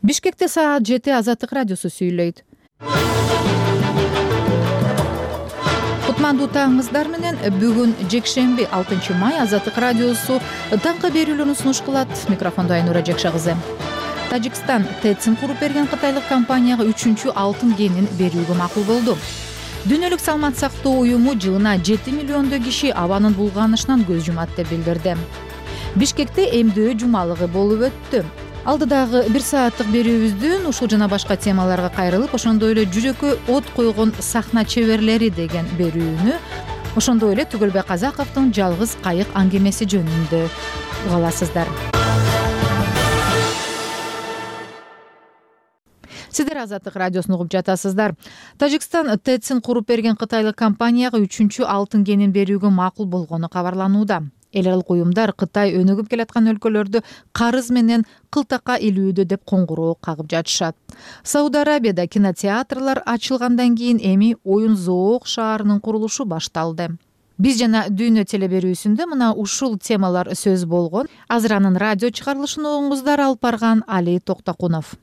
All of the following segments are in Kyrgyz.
Бишкекте саат 7 Азаттык радиосу сүйлөйт. Кутмандуу таңыңыздар менен. Бүгүн жекшемби 6 май Азаттык радиосу таңкы берүүлөрүн сунуш кылат. Микрофондо Айнура Жекша кызы. Тажикстан ТЭЦ-ин куруп берген кытайлык компанияга 3-чү алтын кенин берүүгө макул болду. Дүйнөлүк саламат сактоо уюму жылына 7 миллиондой киши абанын булганышынан көз жумат деп билдирди. Бишкекте эмдөө жумалыгы болуп өттү. Алдыдагы 1 сааттык берүүбүздүн ушул жана башка темаларга кайрылып, ошондой эле жүрөккө от койгон сахна чеберлери деген берүүнү, ошондой эле Түгөлбек Казаковдун жалгыз кайык аңгемеси жөнүндө угаласыздар. Сиздер Азаттык радиосун угуп жатасыздар. Тажикстан ТЭЦ-ин куруп берген кытайлык компанияга 3-чү алтын кенин берүүгө макул болгону кабарланууда. Эл аралык уюмдар Кытай өнүгүп келаткан өлкөлөрдү карыз менен кылтакка илүүдө деп коңгуроо кагып жатышат. Сауд Арабияда кинотеатрлар ачылгандан кийин эми Оюн Зоок шаарынын курулушу башталды. Биз жана дүйнө телеберүүсүндө мына ушул темалар сөз болгон. Азыр анын радио чыгарылышын угуңуздар, алып барган Али Токтакунов.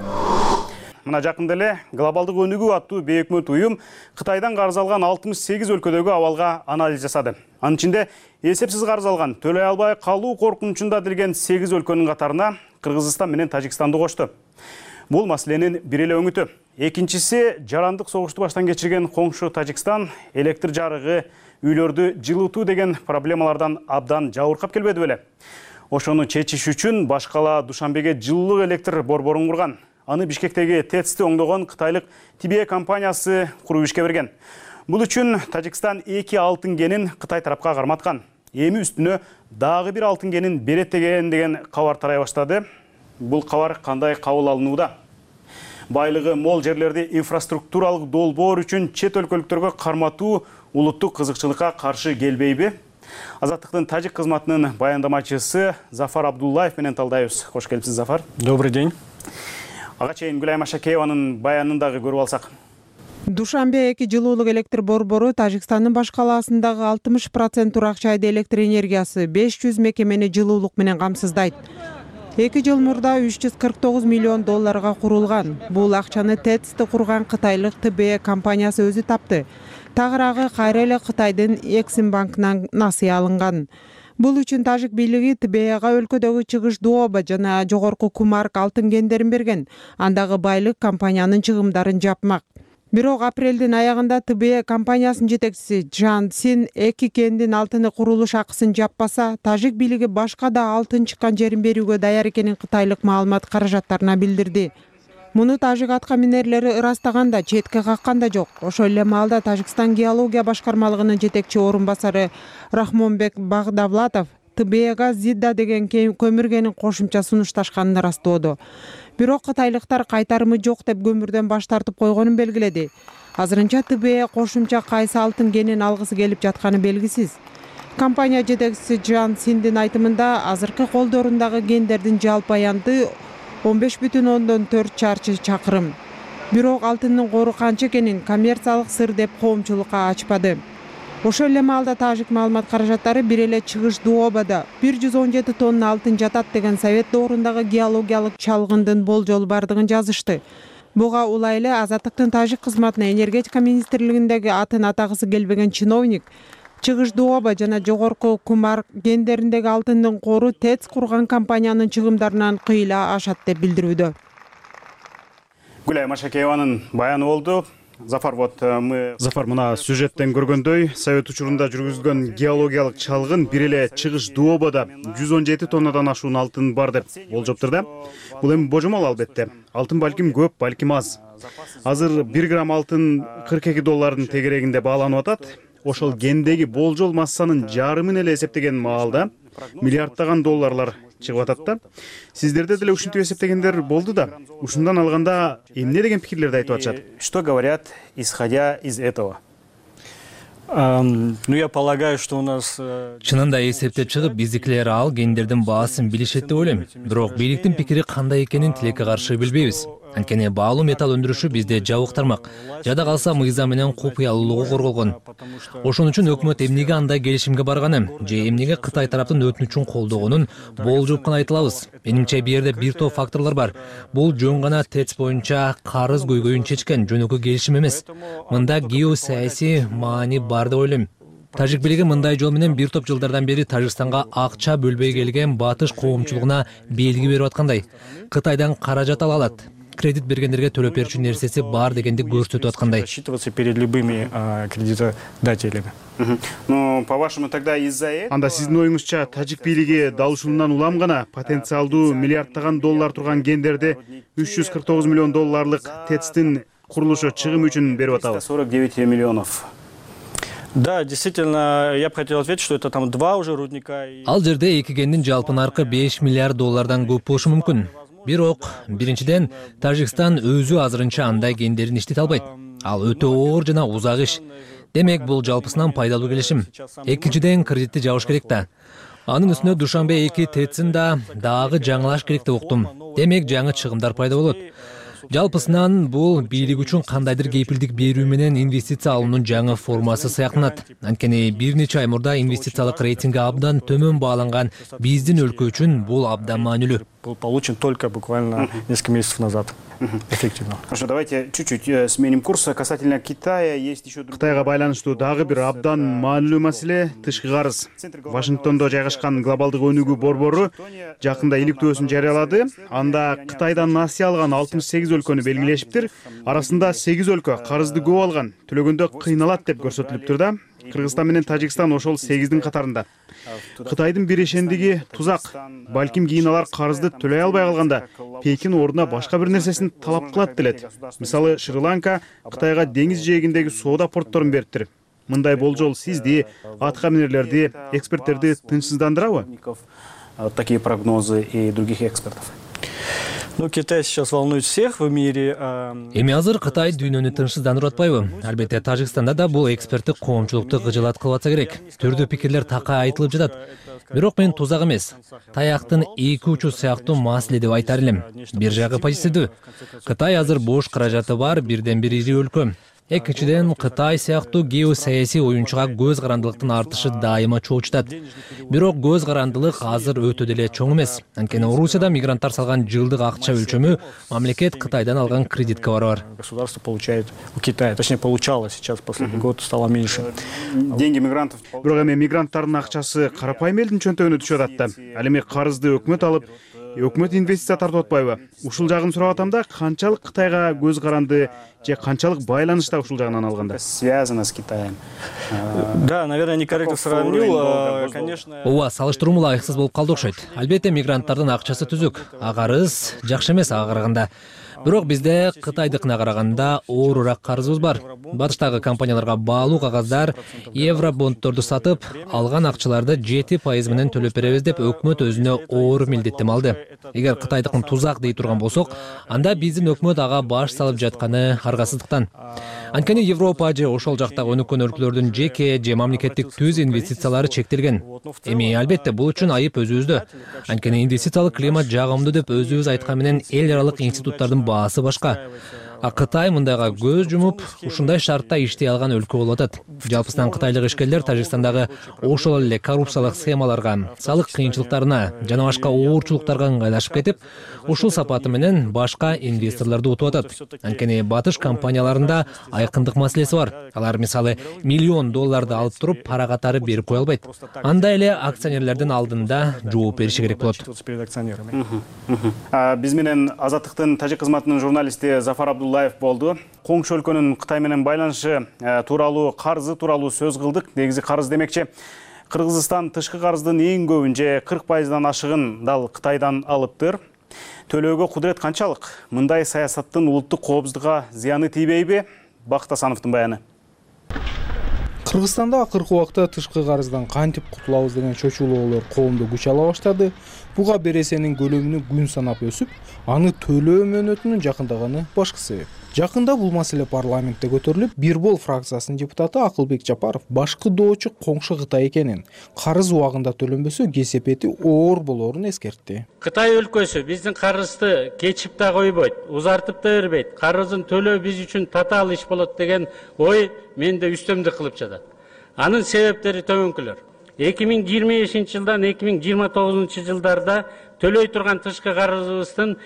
Мына жакында эле глобалдык өнүгүү аттуу бейөкмөт уюм Кытайдан карыз алган 68 өлкөдөгү абалга анализ жасады. Анын ичинде эсепсиз карыз алган, төлөй албай калуу коркунучунда делген 8 өлкөнүн катарына Кыргызстан менен Тажикстанды кошту. Бул маселенин бир эле өңүтү. Экинчиси жарандык согушту баштан кечирген коңшу Тажикстан электр жарыгы, үйлөрдү жылытуу деген проблемалардан абдан жабыркап келбеди беле. Ошону чечиш үчүн башкала Душанбеге жылуулук электр борборун курган. Аны Бишкектеги ТЭЦ-ти оңдогон кытайлык Тибе компаниясы куруп ишке берген. Бул үчүн Тажикстан 2 алтын кенин Кытай тарапка карматкан. Эми үстүнө дагы бир алтын кенин берет деген кабар тарай баштады. Бул кабар кандай кабыл алынууда? Байлыгы мол жерлерди инфраструктуралык долбоор үчүн чет өлкөлүктөргө карматуу улуттук кызыкчылыкка каршы келбейби? Азаттыктын тажик кызматынын баяндамачысы Зафар Абдуллаев менен талдайбыз. Кош келипсиз, Зафар. Добрый день. Ага чейин Гүлайым Ашакееванын баянын дагы көрүп алсак. Душанбе 2 жылуулук электр борбору Тажикстандын баш калаасындагы 60% Туракчайды электр энергиясы 500 мекемени жылуулук менен камсыздайт. 2 жыл мурда 349 миллион долларга курулган. Бул акчаны ТЭЦ-ти курган кытайлык ТБ компаниясы өзү тапты. Тагыраагы кайра эле Кытайдын Эксим банкынан насыя алынган. Бул үчүн тажик бийлиги ТБга өлкөдөгү чыгыш Дуоба жана жогорку Кумарк алтын кендерин берген. Андагы байлык компаниянын чыгымдарын жапмак. Бирок апрелдин аягында ТБ компаниясынын жетекчиси Джан Син 2 кендин алтыны курулуш акысын жаппаса, тажик бийлиги башка да алтын чыккан жерин берүүгө даяр экенин кытайлык маалымат каражаттарына билдирди. Муну тажик атка минерлери ырастаганда, четке каккан да жок. Ошол эле маалда Тажикстан геология башкармалыгынын жетекчи орун басары Рахмонбек Багдавлатов ТБга Зидда деген көмүр кенин кошумча сунушташканын ырастоодо. Бирок кытайлыктар кайтарымы жок деп көмүрдөн баш тартып койгонун белгиледи. Азырынча ТБ кошумча кайсы алтын кенин алгысы келип жатканы белгисиз. Компания жетекчиси Джан Синдин айтымында азыркы колдорундагы кендердин жалпы аянты 15,4 чарчы чакырым. Бирок алтындын кору канча экенин коммерциялык сыр деп коомчулукка ачпады. Ошол эле маалда тажик маалымат каражаттары бир эле чыгыш Дуобада 117 тонна алтын жатат деген совет доорундагы геологиялык чалгындын болжолу бардыгын жазышты. Буга улай эле Азаттыктын тажик кызматына энергетика министрлигиндеги атын атагысы келбеген чиновник чыгыш Дуоба жана жогорку Кумарк кендериндеги алтындын кору ТЭЦ курган компаниянын чыгымдарынан кыйла ашат деп билдирүүдө. Гүлайым Ашакееванын баяны болду. Зафар, Зафар, мына сюжеттен көргөндөй, совет учурунда жүргүзүлгөн геологиялык чалгын бир эле чыгыш Дуобада 117 тоннадан ашуун алтын бар деп болжоптур да. Бул эми божомол албетте. Алтын балким көп, балким аз. Азыр 1 грамм алтын 42 доллардын тегерегинде бааланып атат. Ошол кендеги болжол массанын жарымын эле эсептеген маалда миллиарддаган долларлар чыгып атат да. Сиздерде деле ушинтип эсептегендер болду да. Ушундан алганда эмне деген пикирлерди айтып атышат? Что говорят, исходя из этого? Я полагаю, что у нас... Чынында эсептеп чыгып, биздикилер ал кендердин баасын билишет деп ойлойм. Бирок бийликтин пикири кандай экенин тилекке каршы билбейбиз. Анткени баалуу металл өндүрүшү бизде жабыктырмак. Жада калса мыйзам менен купуялуулугу корголгон. Ошон үчүн өкмөт эмнеге андай келишимге барганы же эмнеге Кытай тараптын өтүнүчүн колдогонун болжоп гана айта алабыз. Менимче бул жерде бир топ факторлор бар. Бул жөн гана ТЭЦ боюнча карыз көйгөйүн чечкен жөнөкөй келишим эмес. Мында геосаясий маани бар деп ойлойм. Тажик бийлиги мындай жол менен бир топ жылдардан бери Тажикстанга акча бөлбөй келген батыш коомчулугуна белги берип аткандай. Кытайдан каражат ала алат. Кредит бергендерге төлөп берүүчү нерсеси бар дегенди көрсөтүп аткандай. Рассчитываться перед любыми кредитодателями. Ну, по-вашему, тогда из-за этого... Анда сиздин оюңузча тажик бийлиги дал ушундан улам гана потенциалдуу миллиардтаган доллар турган кендерди 349 миллион долларлык ТЭЦтин курулушу чыгымы үчүн берип атабы? 49 миллионов. Да, действительно, я бы хотел ответить, что это там 2 уже рудника. Ал жерде эки кендин жалпы наркы 5 миллиард доллардан көп болушу мүмкүн. Бирок, биринчиден, Тажикстан өзү азырынча андай кендерин иштете албайт. Ал өтө оор жана узак иш. Демек, бул жалпысынан пайдалуу келишим. Экинчиден, кредитти жабыш керек да. Анын үстүнө Душанбе 2 ТЭЦин да дагы жаңылаш керек деп уктум. Демек, жаңы чыгымдар пайда болот. Жалпысынан бул бийлик үчүн кандайдыр кепилдик берүү менен инвестиция алуунун жаңы формасы сыяктанат. Анткени бир нече ай мурда инвестициялык рейтинги абдан төмөн бааланган биздин өлкө үчүн бул абдан маанилүү. Был получен только буквально несколько месяцев назад. Эффективно. Хорошо, давайте чуть-чуть сменим курс. Касательно Китая, есть еще... Кытайга байланыштуу дагы бир абдан маанилүү маселе — тышкы карыз. Вашингтондо жайгашкан глобалдык өнүгүү борбору жакында иликтөөсүн жарыялады. Анда Кытайдан насыя алган 68 өлкөнү белгилешиптир. Арасында 8 өлкө карызды көп алган, төлөгөндө кыйналат деп көрсөтүлүптүр да. Кыргызстан менен Тажикстан ошол 8-дин катарында. Кытайдын бирешендиги тузак. Балким кийин алар карызды төлөй албай калганда Пекин ордуна башка бир нерсесин талап кылат делет. Мисалы, Шри-Ланка Кытайга деңиз жээгиндеги соода портторун бериптир. Мындай болжол сизди, атка минерлерди, эксперттерди тынчсыздандырабы? Такие прогнозы и других экспертов. Ну, Китай сейчас волнует всех в мире. Эми азыр Кытай дүйнөнү тынчсыздандырып атпайбы? Албетте Тажикстанда да бул эксперттик коомчулукту кыжылаткылып атса керек. Түрдүү пикирлер така айтылып жатат. Бирок мен тузак эмес, таяктын эки учу сыяктуу маселе деп айтар элем. Бир жагы позитивдүү. Кытай азыр бош каражаты бар бирден бир ири өлкө. Экинчиден, Кытай сыяктуу геосаясий оюнчуга көз карандылыктын артышы дайыма чоочутат. Бирок көз карандылык азыр өтө деле чоң эмес. Анткени Орусияда мигранттар салган жылдык акча өлчөмү мамлекет Кытайдан алган кредитке барабар. Государство получает у Китая, точнее получало, сейчас последний год стало меньше. Деньги мигрантов. Бирок эми мигранттардын акчасы карапайым элдин чөнтөгүнө түшүп атат да. Ал эми карызды өкмөт алып, өкмөт инвестиция тартып атпайбы? Ушул жагын сурап атам да, канчалык Кытайга көз каранды же канчалык байланышта ушул жагынан алганда? Связано с Китаем. Да, наверное, некорректно сравнил, конечно. Ооба, салыштыруу ылайыксыз болуп калды окшойт. Албетте мигранттардын акчасы түзүк. Карыз жакшы эмес ага караганда. Бирок бизде Кытайдыкына караганда оорураак карызыбыз бар. Батыштагы компанияларга баалуу кагаздар, евробонддорду сатып, алган акчаларды 7% менен төлөп беребиз деп өкмөт өзүнө оор милдеттеме алды. Эгер Кытайдыкын тузак дей турган болсок, анда биздин өкмөт ага баш салып жатканы аргасыздыктан. Анткени Европа же ошол жактагы өнүккөн өлкөлөрдүн жеке же мамлекеттик түз инвестициялары чектелген. Эми албетте бул үчүн айып өзүбүздө. Анткени инвестициялык климат жагымдуу деп өзүбүз айткан менен эл аралык институттардын баасы башка. А Кытай мындайга көз жумуп, ушундай шартта иштей алган өлкө болуп атат. Жалпысынан кытайлык ишкерлер Тажикстандагы ошол эле коррупциялык схемаларга, салык кыйынчылыктарына жана башка оорчулуктарга ыңгайлашып кетип, ушул сапаты менен башка инвесторлорду утуп атат. Анткени батыш компанияларында айкындык маселеси бар. Алар мисалы $1 миллион алып туруп, пара катары берип кое албайт. Анда эле акционерлердин алдында жооп бериши керек болот. Биз менен Азаттыктын тажик кызматынын журналисти Зафар Абдуллаев болду. Коңшу өлкөнүн Кытай менен байланышы тууралуу, карызы тууралуу сөз кылдык. Негизи карыз демекчи, Кыргызстан тышкы карыздын эң көбүн же 40%-дан ашыгын дал Кытайдан алыптыр. Төлөөгө кудурет канчалык? Мындай саясаттын улуттук коопсуздукка зыяны тийбейби? Бакыт Асановдун баяны. Кыргызстанда акыркы убакта тышкы карыздан кантип кутулабыз деген чочулоолор коомдо күч ала баштады. Буга бересенин көлөмүнүн күн санап өсүп, аны төлөө мөөнөтүнүн жакындаганы башкы себеп. Жакында бул маселе парламентте көтөрүлүп, Бир бол фракциясынын депутаты Акылбек Жапаров башкыдоочу коңшу Кытай экенин, карыз убагында төлөнбөсө кесепети оор болоорун эскертти. Кытай өлкөсү биздин карызды кечип да койбойт, узартып да бербейт. Карызын төлөө биз үчүн татаал иш болот деген ой менде үстөмдүк кылып жатат. Анын себептери төмөнкүлөр. 2025 жылдан 2029 жылдарда төлөй турган тышкы карызыбыздын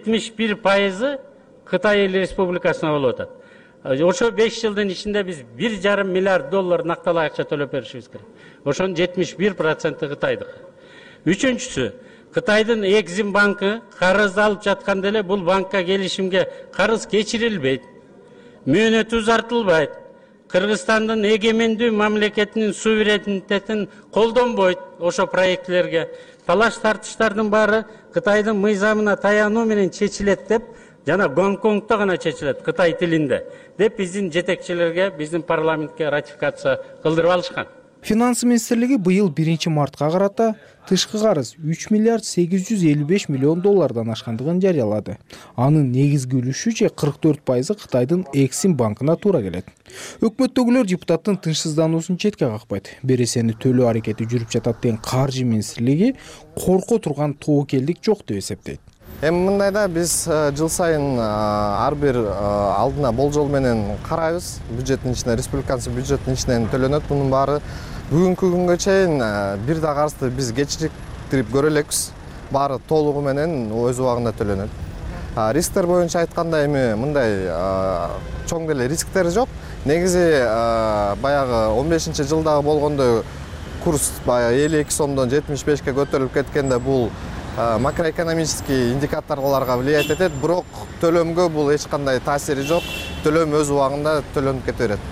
71% Кытай Республикасына болуп атат. Ошо 5 жылдын ичинде биз 1,5 миллиард доллар накталай акча төлөп беришибиз керек. Ошонун 71% Кытайдык. Үчүнчүсү, Кытайдын Экзим банкы карызды алып жатканда эле бул банкка келишимге карыз кечирилбейт. Мөөнөтү узартылбайт. Кыргызстандын эгемендүү мамлекетинин суверенитетин колдонбойт ошо проектилерге. Талаш тартыштардын баары Кытайдын мыйзамына таянуу менен чечилет деп, жана Гонконгдо гана чечилет Кытай тилинде деп биздин жетекчилерге, биздин парламентке ратификация кылдырып алышкан. Финансы министрлиги быйыл 1 мартка карата тышкы карыз 3 миллиард 855 миллион доллардан ашкандыгын жарыялады. Анын негизги үлүшү же 44% Кытайдын Эксим банкына туура келет. Өкмөттөгүлөр депутаттын тынчсыздануусун четке какпайт. Бересени төлөө аракети жүрүп жатат деген каржы министрлиги корко турган тобокелдик жок деп эсептейт. Эми мындайда биз жыл сайын ар бир алдына болжол менен карайбыз. Бюджеттин ичинен, республиканын бюджеттин ичинен төлөнөт. Мунун баары бүгүнкү күнгө чейин бир да карызды биз кечирип көрө элекпиз. Баары толугу менен өз убагында төлөнөт. Рисктер боюнча айтканда эми мындай чоң деле рисктер жок. Негизи баягы 15-жылдагы болгондой курс 52 сомдон 75-ке көтөрүлүп кеткенде бул макроэкономический индикаторлорго влиять этет, бирок төлөмгө бул эч кандай таасири жок. Төлөм өз убагында төлөнүп кете берет.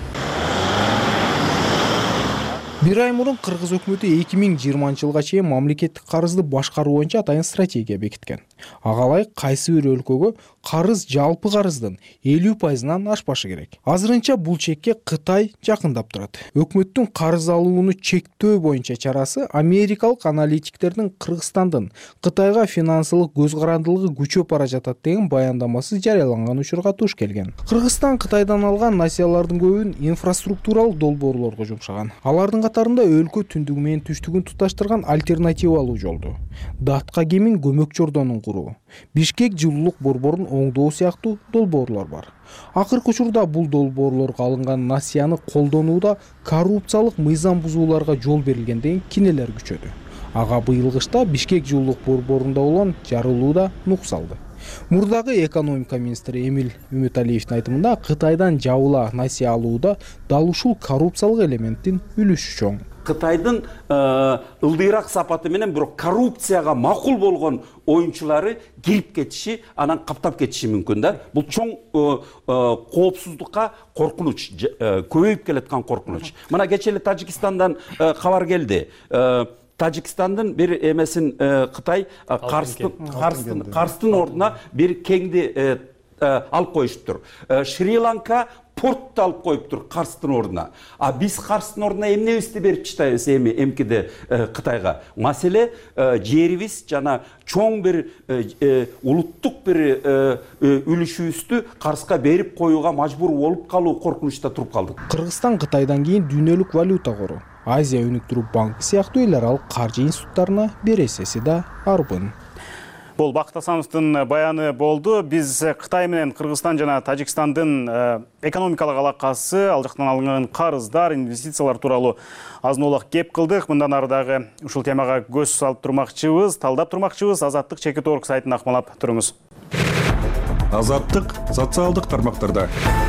Бир ай мурун Кыргыз өкмөтү 2020 жылга чейин мамлекеттик карызды башкаруу боюнча атайын стратегия бекиткен. Ага ылайык кайсы бир өлкөгө карыз жалпы карыздын 50%-нан ашпашы керек. Азырынча бул чекке Кытай жакындап турат. Өкмөттүн карыз алууну чектөө боюнча чарасы америкалык аналитиктердин Кыргызстандын Кытайга финансылык көз карандылыгы күчөп бара жатат деген баяндамасы жарыяланган учурга туш келген. Кыргызстан Кытайдан алган насыялардын көбүн инфраструктуралык долбоорлорго жумшаган. Алардын катарында өлкө түндүгү менен түштүгүн туташтырган альтернативалуу жолду, Датка кемин көмөк жордонун куруу, Бишкек жылуулук борборун оңдоо сыяктуу долбоорлор бар. Акыркы учурда бул долбоорлорго алынган насыяны колдонууда коррупциялык мыйзам бузууларга жол берилген деген кинелер күчөдү. Ага быйыл кышта Бишкек жылуулук борборунда болгон жарылууда нук салды. Мурдагы экономика министри Эмил Үмүталиевдин айтымында Кытайдан жабыла насыя алууда дал ушул коррупциялык элементтин үлүшү чоң. Кытайдын ылдыйраак сапаты менен бирок коррупцияга макул болгон оюнчулары кирип кетиши, анан каптап кетиши мүмкүн да. Бул чоң коопсуздукка коркунуч, көбөйүп келаткан коркунуч. Мына кечээ эле Тажикстандан кабар келди. Тажикстандын бир эмесин Кытай карстын ордуна бир кеңди алып коюшуптур. Шри-Ланка портты алып коюптур карстын ордуна. А биз карстын ордуна эмнебизди берип чыштайбыз эмкиде Кытайга? Маселе жерибиз жана чоң бир улуттук бир үлүшүбүздү карызга берип коюуга мажбур болуп калуу коркунучта туруп калдык. Кыргызстан Кытайдан кийин дүйнөлүк валюта кору, Азия өнүктүрүү банкы сыяктуу эл аралык каржы институттарына бересеси да арбын. Бул Бакыт Асановдун баяны болду. Биз Кытай менен Кыргызстан жана Тажикстандын экономикалык алакасы, ал жактан алынган карыздар, инвестициялар тууралуу азын-аулак кеп кылдык. Мындан ары дагы ушул темага көз салып турмакчыбыз, талдап турмакчыбыз. Азаттык чекит орг сайтын акмалап туруңуз. Азаттык социалдык тармактарда.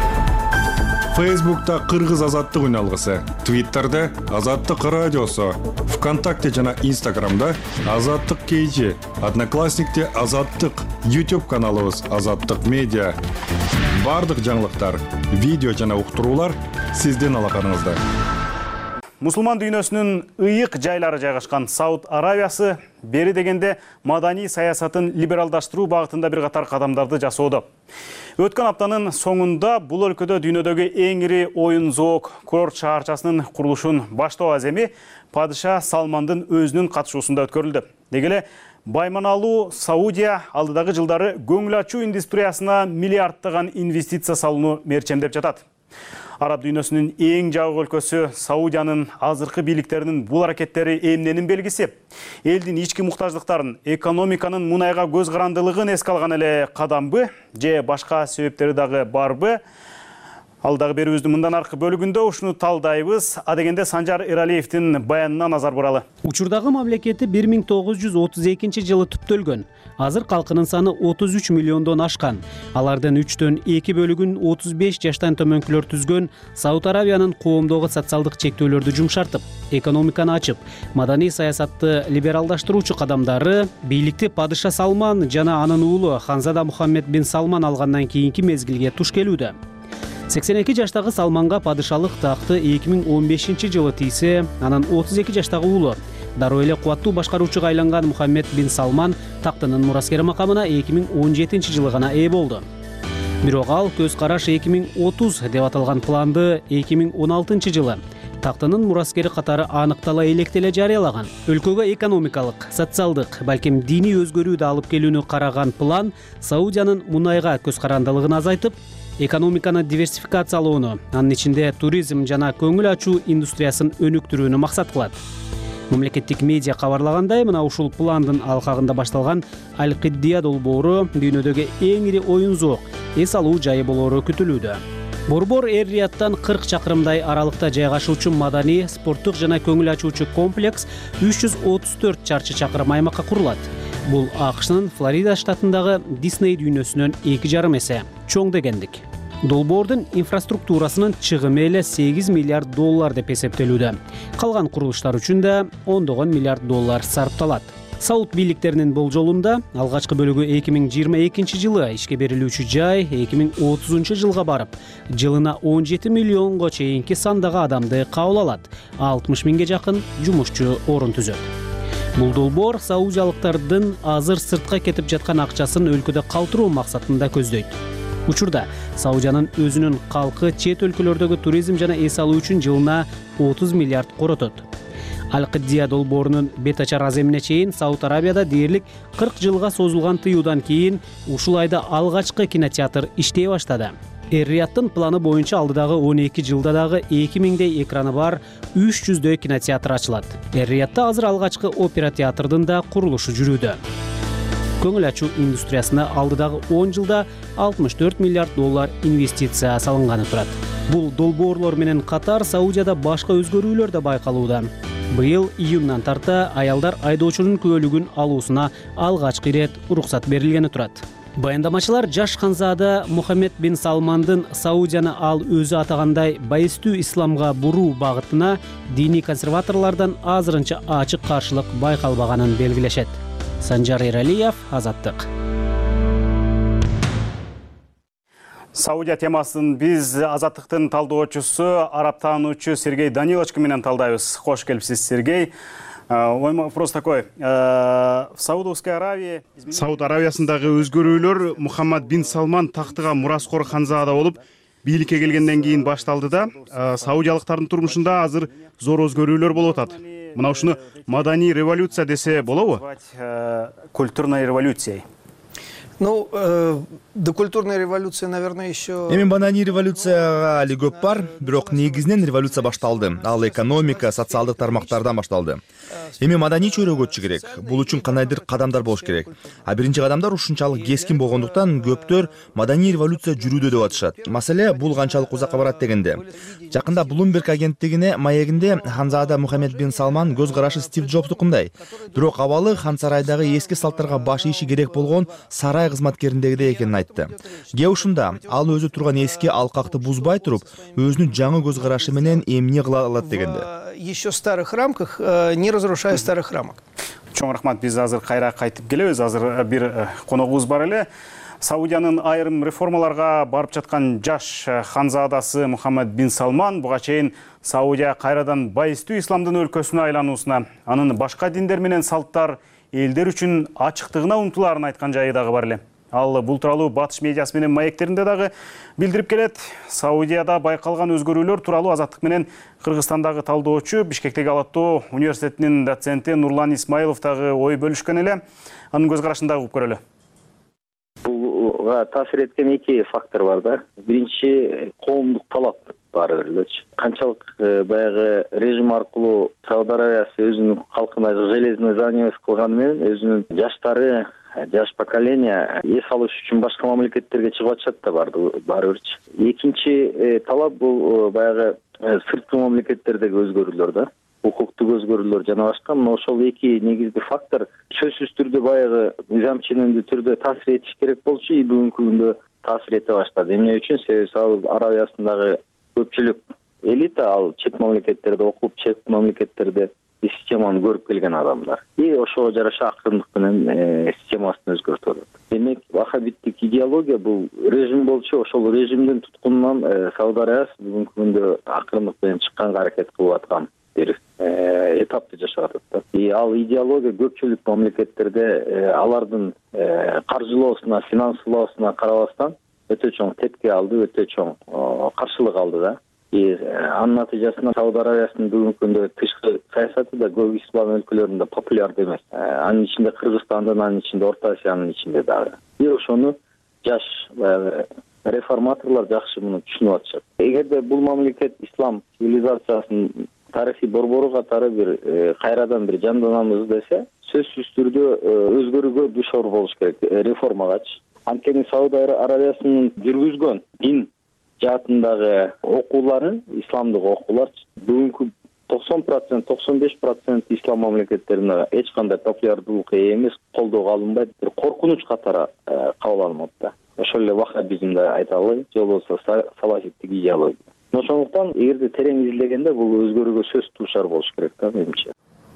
Фейсбукта Кыргыз азаттык үналгысы, Твиттерде Азаттык радиосу, ВКонтакте жана Инстаграмда Азаттык KG, Одноклассникте Азаттык, YouTube каналыбыз Азаттык медиа. Бардык жаңылыктар, видео жана уктуруулар сиздин алаканыңызда. Мусулман дүйнөсүнүн ыйык жайлары жайгашкан Сауд Аравиясы бери дегенде маданий саясатын либералдаштыруу багытында бир катар кадамдарды жасоодо. Өткөн аптанын соңунда бул өлкөдө дүйнөдөгү эң ири оюн-зоок курорт шаарчасынын курулушун баштоо аземи падыша Салмандын өзүнүн катышуусунда өткөрүлдү. Деги эле Байманалуу Саудия алдыдагы жылдары көңүл ачуу индустриясына миллиарддаган инвестиция салууну мерчемдеп жатат. Араб дүйнөсүнүн эң жабык өлкөсү Саудиянын азыркы бийликтеринин бул аракеттери эмненин белгиси? Элдин ички муктаждыктарын, экономиканын мунайга көз карандылыгын эске алган эле кадамбы же башка себептери дагы барбы? Алдагы берүүбүздүн мындан аркы бөлүгүндө ушуну талдайбыз. Адегенде Санжар Эралиевдин баянына назар буралы. Учурдагы мамлекети 1932 жылы түптөлгөн. Азыр калкынын саны 33 миллиондон ашкан. Алардын 3/2 бөлүгүн 35 жаштан төмөнкүлөр түзгөн. Сауд Аравиянын коомдогу социалдык чектөөлөрдү жумшартып, экономиканы ачып, маданий саясатты либералдаштыруучу кадамдары бийликти падыша Салман жана анын уулу Ханзада Мухаммед бин Салман алгандан кийинки мезгилге туш келүүдө. 82 жаштагы Салманга падышалык такты 2015 жылы тийсе, анын 32 жаштагы уулу дароо эле кубаттуу башкаруучуга айланган Мухаммед бин Салман тактынын мураскери макамына 2017 жылы гана ээ болду. Бирок ал көз караш 2030 деп аталган планды 2016 жылы тактынын мураскери катары аныктала электеле жарыялаган. Өлкөгө экономикалык, социалдык, балким диний өзгөрүүдө алып келүүнү караган план Саудиянын мунайга көз карандылыгын азайтып, экономиканы диверсификациялоону, анын ичинде туризм жана көңүл ачуу индустриясын өнүктүрүүнү максат кылат. Мамлекеттик медиа кабарлагандай, мына ушул пландын алкагында башталган Аль-Киддия долбоору дүйнөдөгү эң ири оюн зоок, эс алуу жайы болоору күтүлүүдө. Борбор Эр-Рияттан 40 чакырымдай аралыкта жайгашуучу маданий, спорттук жана көңүл ачуучу комплекс 334 чарчы чакырым аймакка курулат. Бул АКШнын Флорида штатындагы Дисней дүйнөсүнөн 2,5 эсе чоң дегендик. Долбоордун инфраструктурасынын чыгымы эле 8 миллиард доллар деп эсептелүүдө. Калган курулуштар үчүн да 10 миллиард доллар сарпталат. Сауд бийликтеринин болжолунда алгачкы бөлүгү 2022 жылы ишке берилүүчү жай 2030 жылга барып, жылына 17 миллионго чейинки сандагы адамды кабыл алат, 60 миңге жакын жумушчу орун түзөт. Бул долбоор саудиялыктардын азыр сыртка кетип жаткан акчасын өлкөдө калтыруу максатында көздөйт. Учурда Саудиянын өзүнүн калкы чет өлкөлөрдөгү туризм жана эс алуу үчүн жылына 30 миллиард коротот. Аль-Киддия долбоорунун бет ачар аземине чейин Сауд Аравияда дээрлик 40 жылга созулган тыюудан кийин ушул айда алгачкы кинотеатр иштей баштады. Эр-Рияттын планы боюнча алдыдагы 12 жылда дагы 2000дей экраны бар 300дөй кинотеатр ачылат. Эр-Риятта азыр алгачкы опера театрдын да курулушу жүрүүдө. Көңүл ачуу индустриясына алдыдагы 10 жылда 64 миллиард доллар инвестиция салынганы турат. Бул долбоорлор менен катар Саудияда башка өзгөрүүлөр да байкалууда. Быйыл июндан тарта аялдар айдоочунун күбөлүгүн алуусуна алгачкы ирет уруксат берилгени турат. Баяндамачылар жаш Ханзада Мухаммед бин Салмандын Саудияны ал өзү атагандай байыстуу исламга буруу багытына диний консерваторлордон азырынча ачык каршылык байкалбаганын белгилешет. Санжар Эралиев, Азаттык. Саудия темасын биз Азаттыктын талдоочусу, араб таануучу Сергей Данилович менен талдайбыз. Кош келипсиз, Сергей. Вопрос такой. В Саудовской Аравии... Сауд Аравиясындагы өзгөрүүлөр Мухаммад бин Салман тактыга мураскор Ханзада болуп, бийликке келгенден кийин башталды да, саудиялыктардын турмушунда азыр зор өзгөрүүлөр болуп атат. Мына ушуну маданий революция десе болобу? Культурной революцией. Ну, до культурной революции, наверное, еще... Эми маданий революцияга али көп бар, бирок негизинен революция башталды. Ал экономика, социалдык тармактардан башталды. Эми маданий чөйрөгө өтүшү керек. Бул үчүн кандайдыр кадамдар болуш керек. А биринчи кадамдар ушунчалык кескин болгондуктан көптөр маданий революция жүрүүдө деп атышат. Маселе бул канчалык узакка барат дегенде. Жакында Bloomberg агенттигине маегинде Ханзада Мухаммед бин Салман көз карашы Стив Джобстукундай. Бирок абалы хан сарайдагы эски салттарга баш ийиши керек болгон сарай кызматкериндегидей экенин айтты. Же ушунда ал өзү турган эски алкакты бузбай туруп, өзүнүн жаңы көз карашы менен эмне кыла алат дегенде. Еще в старых рамках, не разрушая старых рамок. Чоң рахмат, биз азыр кайра кайтып келебиз. Азыр бир коногубуз бар эле. Саудиянын айрым реформаларга барып жаткан жаш Ханзадасы Мухаммад бин Салман буга чейин Саудия кайрадан байыстуу исламдын өлкөсүнө айлануусуна, анын башка диндер менен салттар элдер үчүн ачыктыгына умтулаарын айткан жайы дагы бар эле. Ал бул тууралуу батыш медиасы менен маектеринде дагы билдирип келет. Саудияда байкалган өзгөрүүлөр тууралуу Азаттык менен Кыргызстандагы талдоочу, Бишкектеги Ал Аттоо университетинин доценти Нурлан Исмаилов дагы ой бөлүшкөн эле. Анын көз карашын дагы угуп көрөлү. Булга таасир эткен эки фактор бар да. Биринчи коомдук талап баары элечи. Канчалык баягы режим аркылуу Сауд Аравиясы өзүнүн калкына железный занавес кылганы менен өзүнүн жаштары, жаш поколение эс алыш үчүн башка мамлекеттерге чыгып атышат да баарыбирчи. Экинчи талап бул баягы сырткы мамлекеттердеги өзгөрүүлөр да. Укуктук өзгөрүүлөр жана башка. Мына ошол эки негизги фактор сөзсүз түрдө баягы мыйзамчынындуу түрдө таасир этиш керек болчу, бүгүнкү күндө таасир эте баштады. Эмне үчүн? Себеби Сауд Аравиясындагы көпчүлүк элита ал чет мамлекеттерде окуп, чет мамлекеттерде системаны көрүп келген адамдар. И ошого жараша акырындык менен системасын өзгөртүп атат. Демек, вахабиттик идеология бул режим болчу, ошол режимдин туткунунан Сауд Аравиясы бүгүнкү күндө акырындык менен чыкканга аракет кылып аткан бир этапты жашап атат да. И ал идеология көпчүлүк мамлекеттерде алардын каржылоосуна, финансылоосуна карабастан өтө чоң тепки алды, өтө чоң каршылык алды да. И анын натыйжасында Сауд Аравиясынын бүгүнкү күндө тышкы саясаты да көп ислам өлкөлөрүндө популярдуу эмес. Анын ичинде Кыргызстандын, анын ичинде Орто Азиянын ичинде дагы. И ошону жаш реформаторлор жакшы муну түшүнүп атышат. Эгерде бул мамлекет ислам цивилизациясынын тарыхый борбору катары бир кайрадан бир жанданабыз десе, сөзсүз түрдө өзгөрүүгө душар болуш керек, реформагачы. Анткени Сауд Аравиясынын жүргүзгөн дин жаатындагы окуулары, исламдык окуулар бүгүнкү 90%, 95% ислам мамлекеттеринде эч кандай популярдуулукка ээ эмес, колдоого алынбайт, бир коркунуч катары кабыл алынат да. Ошол эле вахабизмди айталы, же болбосо салафиттик идеология. Ошондуктан эгерде терең изилдегенде бул өзгөрүүгө сөзсүз дуушар болуш керек да менимче.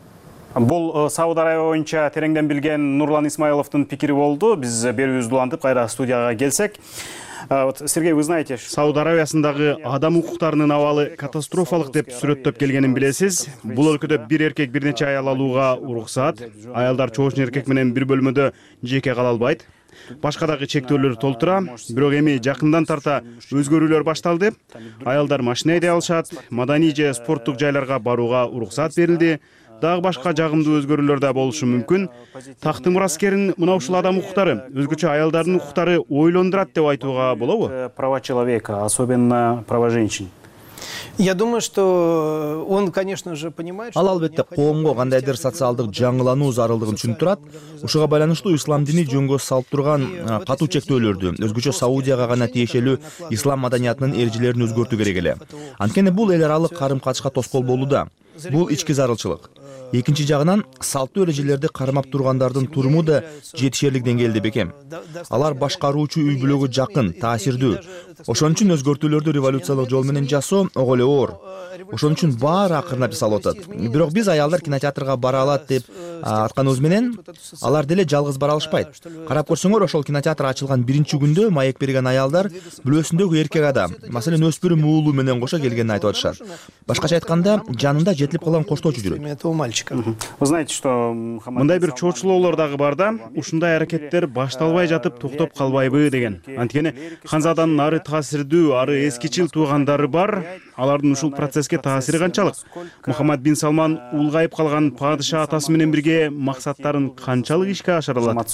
Бул Сауд Арабия боюнча тереңден билген Нурлан Исмаиловдун пикири болду. Биз берүүбүздү улантып кайра студияга келсек. Сергей, вы знаете, Сауд Аравиясындагы адам укуктарынын абалы катастрофалык деп сүрөттөп келгенин билесиз. Бул өлкөдө бир эркек бир нече аял алууга уруксат. Аялдар чоошун эркек менен бир бөлмөдө жеке кала албайт. Башка дагы чектөөлөр толтура, бирок эми жакындан тарта өзгөрүүлөр башталды. Аялдар машина айдай алышат, маданий же спорттук жайларга барууга уруксат берилди. Дагы башка жагымдуу өзгөрүүлөр да болушу мүмкүн. Такты мураскерин мына ушул адам укуктары, өзгөчө аялдардын укуктары ойлондурат деп айтууга болобу? Права человека, особенно права женщин. Я думаю, что он, конечно же, понимает, что... Ал албетте коомго кандайдыр социалдык жаңылануу зарылдыгын түшүнүп турат. Ушуга байланыштуу ислам дини жөнгө салып турган катуу чектөөлөрдү, өзгөчө Саудияга гана тиешелүү ислам маданиятынын эрежелерин өзгөртүү керек эле. Анткени бул эл аралык карым-качышка тоскоол болууда. Бул ички зарылчылык. Экинчи жагынан салттуу эрежелерди кармап тургандардын туруму да жетишерлик деңгээлде бекем. Алар башкаруучу үй бүлөгө жакын, таасирдүү. Ошон үчүн өзгөртүүлөрдү революциялык жол менен жасоо ого эле оор. Ошон үчүн баары акырынап жасалып атат. Бирок биз аялдар кинотеатрга бара алат деп атканыбыз менен алар деле жалгыз бара алышпайт. Карап көрсөңөр, ошол кинотеатр ачылган биринчи күндө маек берген аялдар бүлөсүндөгү эркек адам, маселен өспүрүм уулу менен кошо келгенин айтып атышат. Башкача айтканда, жанында жетилип калган коштоочу жүрөт. Вы знаете, что мындай бир чоочулоолор дагы бар да, ушундай аракеттер башталбай жатып токтоп калбайбы деген. Анткени ханзаданын ары таасирдүү, ары эскичил туугандары бар. Алардын ушул процесске таасири канчалык? Мухаммад бин Салман улгайып калган падыша атасы менен бирге максаттарын канчалык ишке ашыра алат?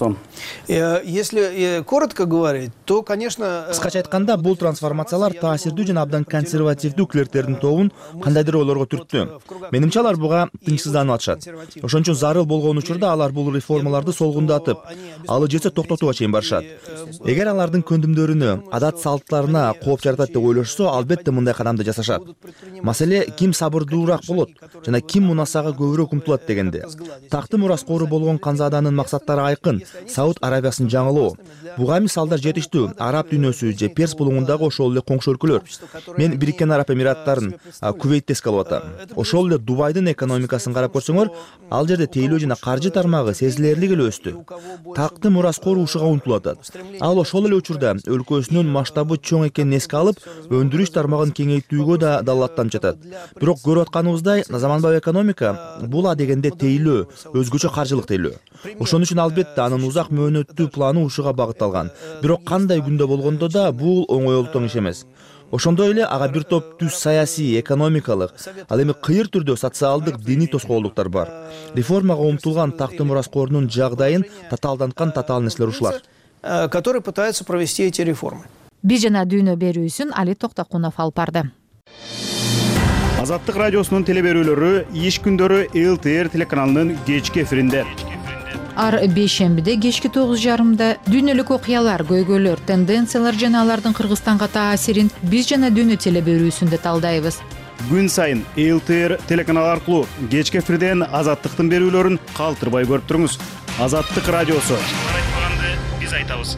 Если коротко говорить, то, конечно... Кыскача айтканда, бул трансформациялар таасирдүү жана абдан консервативдүү клерктердин тобун кандайдыр ойлорго түрттү. Менимче алар буга тынчсызданып атышат. Ошон үчүн зарыл болгон учурда алар бул реформаларды солгундатып, алы жетсе токтотууга чейин барышат. Эгер алардын көндүмдөрүнө, адат салттарына кооп жаратат деп ойлошсо, албетте мындай кадамды жасашат. Маселе ким сабырдуураак болот жана ким мунасага көбүрөөк умтулат дегенде. Такты мураскору болгон Канзаданын максаттары айкын: Сауд Арабиясын жаңылоо. Буга мисалдар жетиштүү. Араб дүйнөсү же Перс булуңундагы ошол эле коңшу өлкөлөр. Мен Бириккен Араб Эмираттарын, Кувейтти эске алып атам. Ошол эле Дубайдын экономикасын карап көрсөңөр, ал жерде тейлөө жана каржы тармагы сезилерлик эле өстү. Такты мураскору ушуга умтулуп атат. Ал ошол эле учурда өлкөсүнүн масштабы чоң экенин эске алып, өндүрүш тармагын кеңейтүүгө далаттанып жатат. Бирок көрүп атканыбыздай, заманбап экономика бул адегенде тейлөө, өзгөчө каржылык тейлөө. Ошон үчүн албетте анын узак мөөнөттүү планы ушуга багытталган. Бирок кандай күндө болгондо да бул оңой олтоң иш эмес. Ошондой эле ага бир топ түз саясий, экономикалык, ал эми кыйыр түрдө социалдык, диний тоскоолдуктар бар. Реформага умтулган такты мураскорунун жагдайын татаалданткан татаал нерселер ушулар, которые пытаются провести эти реформы. Биз жана дүйнө берүүсүн Али Токтокунов алып барды. Азаттык радиосунун телеберүүлөрү иш күндөрү ЛТР телеканалынын кечки эфиринде. Ар бейшембиде кечки 9:30 дүйнөлүк окуялар, көйгөйлөр, тенденциялар жана алардын Кыргызстанга таасирин биз жана дүйнө телеберүүсүндө талдайбыз. Күн сайын ЛТР телеканалы аркылуу кечки эфирден Азаттыктын берүүлөрүн калтырбай көрүп туруңуз. Азаттык радиосу. Биз айтабыз.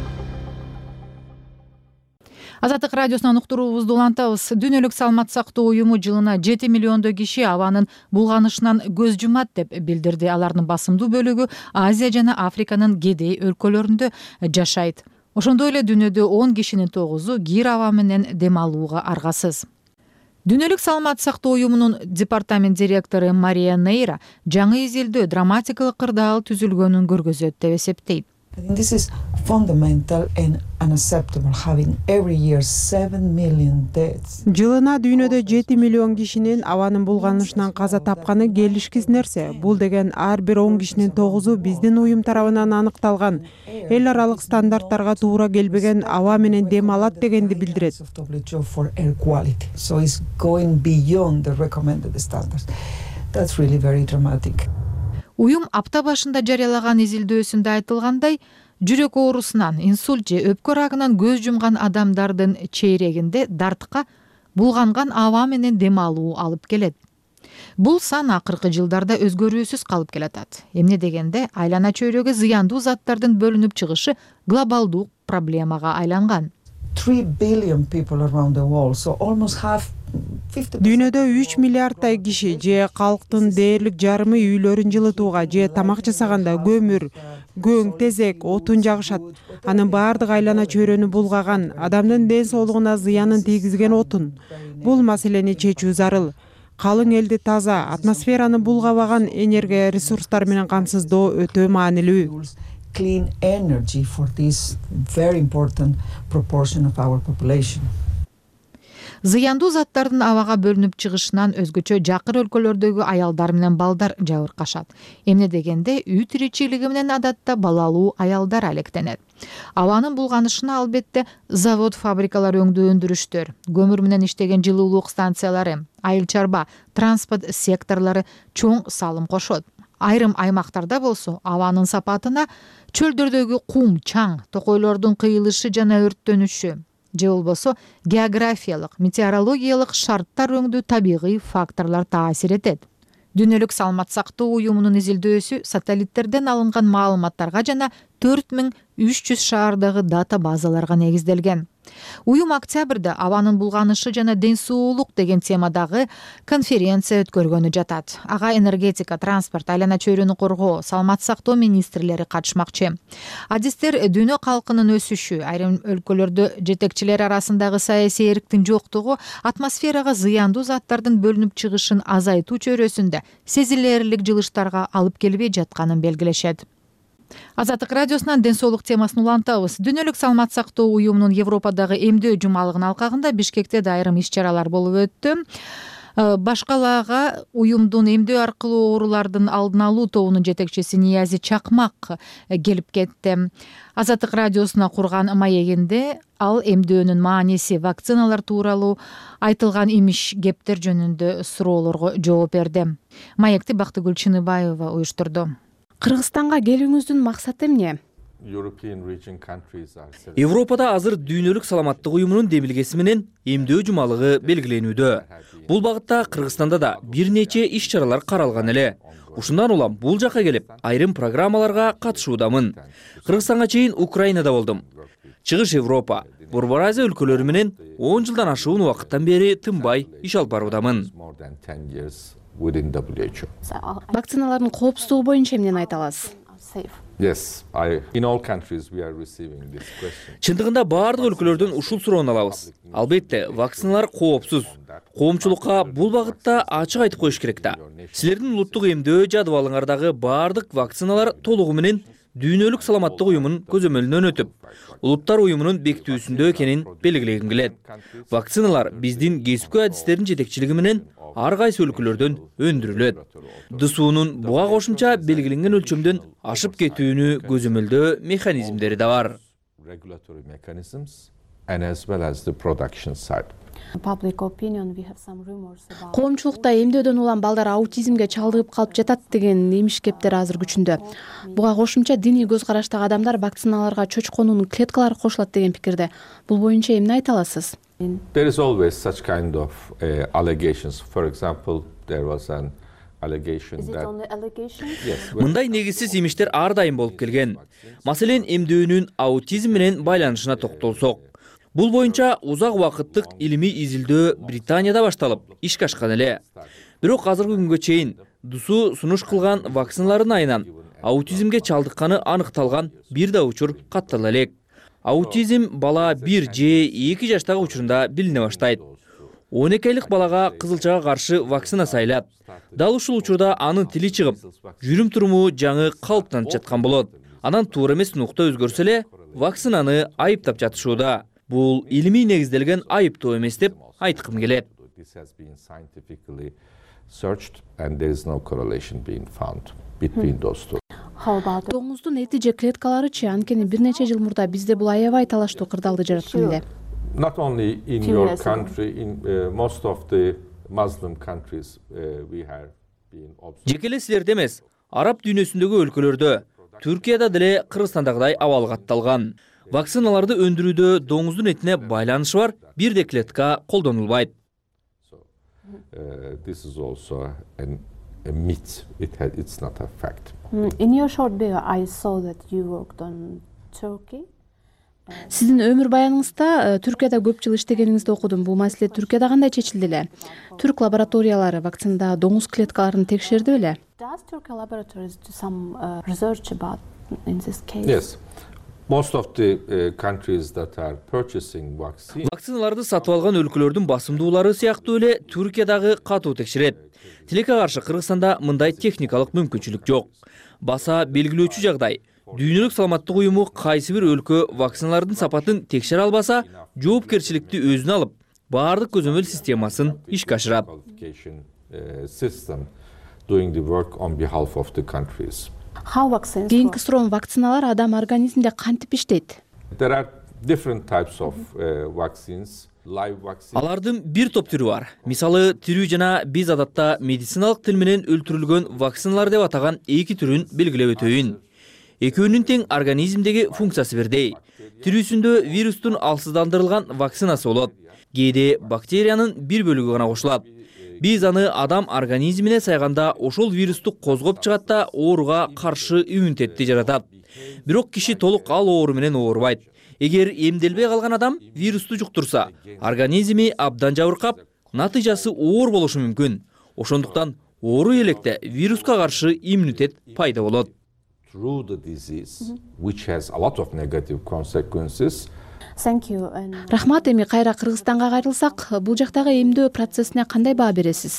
Азаттык радиосунан уктуруубузду улантабыз. Дүйнөлүк саламат сактоо уюму жылына 7 миллиондой киши абанын булганышынан көз жумат деп билдирди. Алардын басымдуу бөлүгү Азия жана Африканын кедей өлкөлөрүндө жашайт. Ошондой эле дүйнөдө 10 кишинин 9-у кир аба менен дем алууга аргасыз. Дүйнөлүк саламат сактоо уюмунун департамент директору Мария Нейра жаңы изилдөө драматикалык кырдаал түзүлгөнүн көргөзөт деп эсептейт. This is fundamental and unacceptable, having every year 7 million deaths. Жылына дүйнөдө 7 миллион кишинин абанын булганышынан каза тапканы келишкиз нерсе. Бул деген ар бир 10 кишинин 9-у биздин уюм тарабынан аныкталган эл аралык стандарттарга туура келбеген аба менен дем алат дегенди билдирет. So it's going beyond the recommended standards. That's really very dramatic. Уюм апта башында жарыялаган изилдөөсүндө айтылгандай, жүрөк оорусунан, инсульт же өпкө рагынан көз жумган адамдардын чейрегинде дартка булганган аба менен дем алуу алып келет. Бул сан акыркы жылдарда өзгөрүүсүз калып келатат. Эмне дегенде, айлана чөйрөгө зыяндуу заттардын бөлүнүп чыгышы глобалдуу проблемага айланган. 3 billion people around the world, so almost half. Дүйнөдө 3 миллиардтай киши же калктын дээрлик жарымы үйлөрүн жылытууга же тамак жасаганда көмүр, көң, тезек, отун жагышат. Анын баардыгы айлана чөйрөнү булгаган, адамдын ден соолугуна зыянын тийгизген отун. Бул маселени чечүү зарыл. Калың элди таза, атмосфераны булгабаган энергия ресурстары менен камсыздоо өтө маанилүү. Clean energy for this very important proportion of our population. Зыяндуу заттардын абага бөлүнүп чыгышынан өзгөчө жакыр өлкөлөрдөгү аялдар менен балдар жабыркашат. Эмне дегенде, үй тиричилиги менен адатта балалуу аялдар алектенет. Абанын булганышына албетте завод, фабрикалар өндүрүштөр, көмүр менен иштеген жылуулук станциялары, айыл чарба, транспорт секторлору чоң салым кошот. Айрым аймактарда болсо, абанын сапатына чөлдөрдөгү кум, чаң, токойлордун кыйылышы жана өрттөнүшү же болбосо географиялык, метеорологиялык шарттар өңдүү табигый факторлор таасир этет. Дүйнөлүк саламат сактоо уюмунун изилдөөсү сателлиттерден алынган маалыматтарга жана 4300 шаардагы дата базаларга негизделген. Уюм октябрда абанын булганышы жана ден соолук деген темадагы конференция өткөргөнү жатат. Ага энергетика, транспорт, айлана чөйрөнү коргоо, саламат сактоо министрлери катышмакчы. Адистер дүйнө калкынын өсүшү, айрым өлкөлөрдө жетекчилер арасындагы саясий эрктин жоктугу атмосферага зыяндуу заттардын бөлүнүп чыгышын азайтуу чөйрөсүндө сезилерлик жылыштарга алып келбей жатканын белгилешет. Азаттык радиосунан ден соолук темасын улантабыз. Дүйнөлүк саламат сактоо уюмунун Европадагы эмдөө жумалыгынын алкагында Бишкекте да айрым иш-чаралар болуп өттү. Башкалаага уюмдун эмдөө аркылуу оорулардын алдын алуу тобунун жетекчиси Ниязи Чакмак келип кетти. Азаттык радиосуна курган маегинде ал эмдөөнүн мааниси, вакциналар тууралуу айтылган имиш кептер жөнүндө суроолорго жооп берди. Маекти Бактыгүл Чыныбаева уюштурду. Кыргызстанга келүүңүздүн максаты эмне? Европада азыр дүйнөлүк саламаттык уюмунун демилгеси менен эмдөө жумалыгы белгиленүүдө. Бул багытта Кыргызстанда да бир нече иш-чаралар каралган эле. Ушундан улам бул жака келип, айрым программаларга катышуудамын. Кыргызстанга чейин Украинада болдум. Чыгыш Европа, Борбор Азия өлкөлөрү менен 10 жылдан ашуун убакыттан бери тынбай иш алып баруудамын. Вакциналардын коопсуздугу боюнча эмнени айта аласыз? Yes, in all countries we are receiving this question. Чындыгында баардык өлкөлөрдөн ушул суроону алабыз. Албетте, вакциналар коопсуз. Коомчулукка бул багытта ачык айтып коюш керек да. Силердин улуттук эмдөө жадыбалыңардагы баардык вакциналар толугу менен Дүйнөлүк саламаттык уюмунун көзөмөлүнөн өтүп, улуттар уюмунун бекитүүсүндө экенин белгилегим келет. Вакциналар биздин кесипкөй адистердин жетекчилиги менен ар кайсы өлкөлөрдөн өндүрүлөт. ДСУнун буга кошумча белгиленген өлчөмдөн ашып кетүүнү көзөмөлдөө механизмдери да бар. Regulatory mechanisms and as well as the production side. Коомчулукта эмдөөдөн улам балдар аутизмге чалдыгып калып жатат деген эмиш кептер азыр күчүндө. Буга кошумча диний көз караштагы адамдар вакциналарга чочконун клеткалары кошулат деген пикирде. Бул боюнча эмне айта аласыз? There is always such kind of allegations. For example, there was an allegation that Мындай негизсиз эмиштер ар дайым болуп келген. Маселен, эмдөөнүн аутизм менен байланышына токтолсок. Бул боюнча узак убакыттык илимий изилдөө Британияда башталып, ишке ашкан эле. Бирок азыркы күнгө чейин ДСУ сунуш кылган вакциналардын айынан аутизмге чалдыкканы аныкталган бир да учур каттала элек. Аутизм бала 1 же 2 жаштагы учурунда билине баштайт. 12 айлык балага кызылчага каршы вакцина сайлат. Дал ушул учурда анын тили чыгып, жүрүм туруму жаңы калыптанып жаткан болот. Анан туура эмес нукта өзгөрсө эле вакцинаны айыптап жатышууда. Бул илимий негизделген айыптоо эмес деп айткым келет. This has been scientifically searched and there is no correlation being found between those two. Доңуздун эти же клеткаларычы, анткени бир нече жыл мурда бизде бул аябай талаштуу кырдаалды жараткан эле. Not only in your country, in most of the Muslim countries we have been observed. Жекеле силерде эмес, араб дүйнөсүндөгү өлкөлөрдө, Түркияда деле Кыргызстандагыдай абал катталган. Вакциналарды өндүрүүдө доңуздун этине байланышы бар бир да клетка колдонулбайт. This is also a myth. It's not a fact. In your short bio, I saw that you worked on Turkey. Сиздин өмүр баяныңызда Түркияда көп жыл иштегениңизди окудум. Бул маселе Түркияда кандай чечилди эле? Түрк лабораториялары вакцинада доңуз клеткаларын текшерди беле? Does Turkey laboratories do some research about in this case? Yes. Most of the countries that are purchasing vaccine. Вакциналарды сатып алган өлкөлөрдүн басымдуулары сыяктуу эле Түркиядагы катуу текшерет. Тилекке каршы Кыргызстанда мындай техникалык мүмкүнчүлүк жок. Баса белгилөөчү жагдай. Дүйнөлүк саламаттык уюму кайсы бир өлкө вакциналардын сапатын текшере албаса, жоопкерчиликти өзүнө алып, баардык көзөмөл системасын ишке ашырат. System doing the work on behalf of the countries. Кийинки суроом, вакциналар адам организминде кантип иштейт? There are different types of vaccines. Live vaccines. Алардын бир топ түрү бар. Мисалы, тирүү жана биз адатта медициналык тил менен өлтүрүлгөн вакциналар деп атаган эки түрүн белгилеп өтөйүн. Экөөнүн тең организмдеги функциясы бирдей. Тирүүсүндө вирустун алсыздандырылган вакцинасы болот. Кээде бактериянын бир бөлүгү гана кошулат. Биз аны адам организмине сайганда ошол вирусту козгоп чыгат да ооруга каршы иммунитетти жаратат. Бирок киши толук ал оору менен оорубайт. Эгер эмделбей калган адам вирусту жуктурса, организми абдан жабыркап, натыйжасы оор болушу мүмкүн. Ошондуктан оору электе вируска каршы иммунитет пайда болот. Through the disease, which has a lot of negative consequences. Рахмат, эми кайра Кыргызстанга кайрылсак, бул жактагы эмдөө процессине кандай баа бересиз?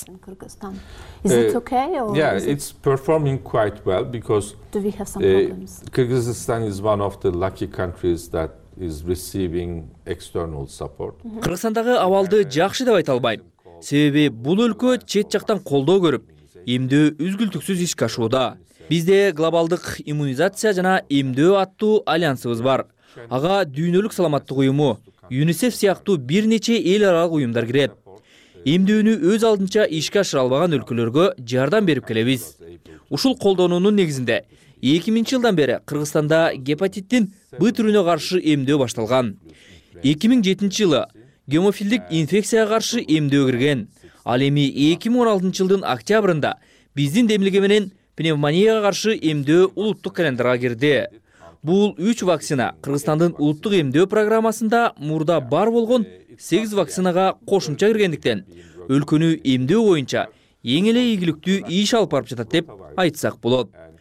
Is it okay or yeah, it's performing quite well because do we have some problems? Kyrgyzstan is one of the lucky countries that is receiving external support. Кыргызстандагы абалды жакшы деп айта албайм. Себеби бул өлкө чет жактан колдоо көрүп, эмдөө үзгүлтүксүз ишке ашууда. Бизде глобалдык иммунизация жана эмдөө аттуу альянсыбыз бар. Ага дүйнөлүк саламаттык уюму, ЮНИСЕФ сыяктуу бир нече эл аралык уюмдар кирет. Эмдөөнү өз алдынча ишке ашыра албаган өлкөлөргө жардам берип келебиз. Ушул колдоонунун негизинде 2000 жылдан бери Кыргызстанда гепатиттин Б түрүнө каршы эмдөө башталган. 2007 жылы гемофилдик инфекцияга каршы эмдөө кирген. Ал эми 2016 жылдын октябрында биздин демилге менен пневмонияга каршы эмдөө улуттук календарга кирди. Бул 3 вакцина Кыргызстандын улуттук эмдөө программасында мурда бар болгон 8 вакцинага кошумча киргендиктен, өлкөнү эмдөө боюнча эң эле ийгиликтүү иш алып барып жатат деп айтсак болот.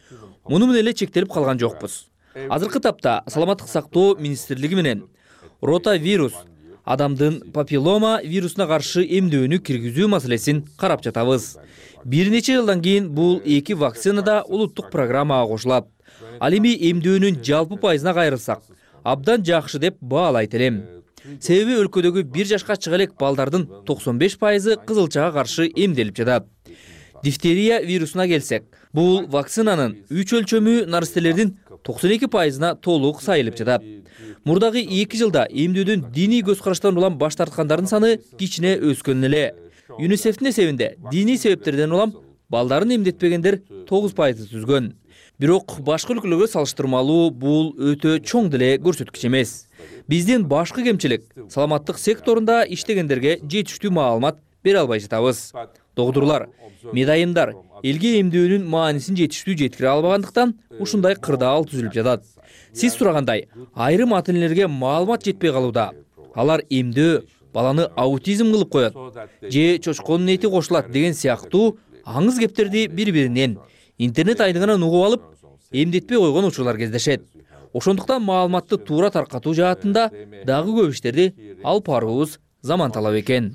муну менен эле чектелип калган жокпуз. Азыркы тапта саламаттык сактоо министрлиги менен ротавирус адамдын папиллома вирусуна каршы эмдөөнү киргизүү маселесин карап жатабыз. Бир нече жылдан кийин бул эки вакцина да улуттук программага кошулат. Ал эми эмдөөнүн жалпы пайызына кайрылсак, абдан жакшы деп баалайт элем. Себеби өлкөдөгү 1 жашка чыга элек балдардын 95% кызылчага каршы эмделип жатат. Дифтерия вирусуна келсек, бул вакцинанын 3 өлчөмү наристелердин 92%-на толук сайылып жатат. Мурдагы 2 жылда эмдөөдөн диний көз караштан улам баш тарткандардын саны кичине өскөн эле. ЮНИСЕФтин эсебинде диний себептерден улам балдарын эмдетпегендер 9% түзгөн. Бирок башка өлкөлөргө салыштырмалуу бул өтө чоң деле көрсөткүч эмес. Биздин башкы кемчилик саламаттык секторунда иштегендерге жетиштүү маалымат бере албай жатабыз. Докторлор, медайымдар элге эмдөөнүн маанисин жетиштүү жеткире албагандыктан ушундай кырдаал түзүлүп жатат. Сиз сурагандай, айрым ата-энелерге маалымат жетпей калууда. Алар эмдөө баланы аутизм кылып коет же чочконун эти кошулат деген сыяктуу аңыз кептерди бири-биринен интернет айдыңынан угуп алып, эмдетпей койгон учурлар кездешет. Ошондуктан маалыматты туура таркатуу жаатында дагы көп иштерди алып баруубуз заман талап экен.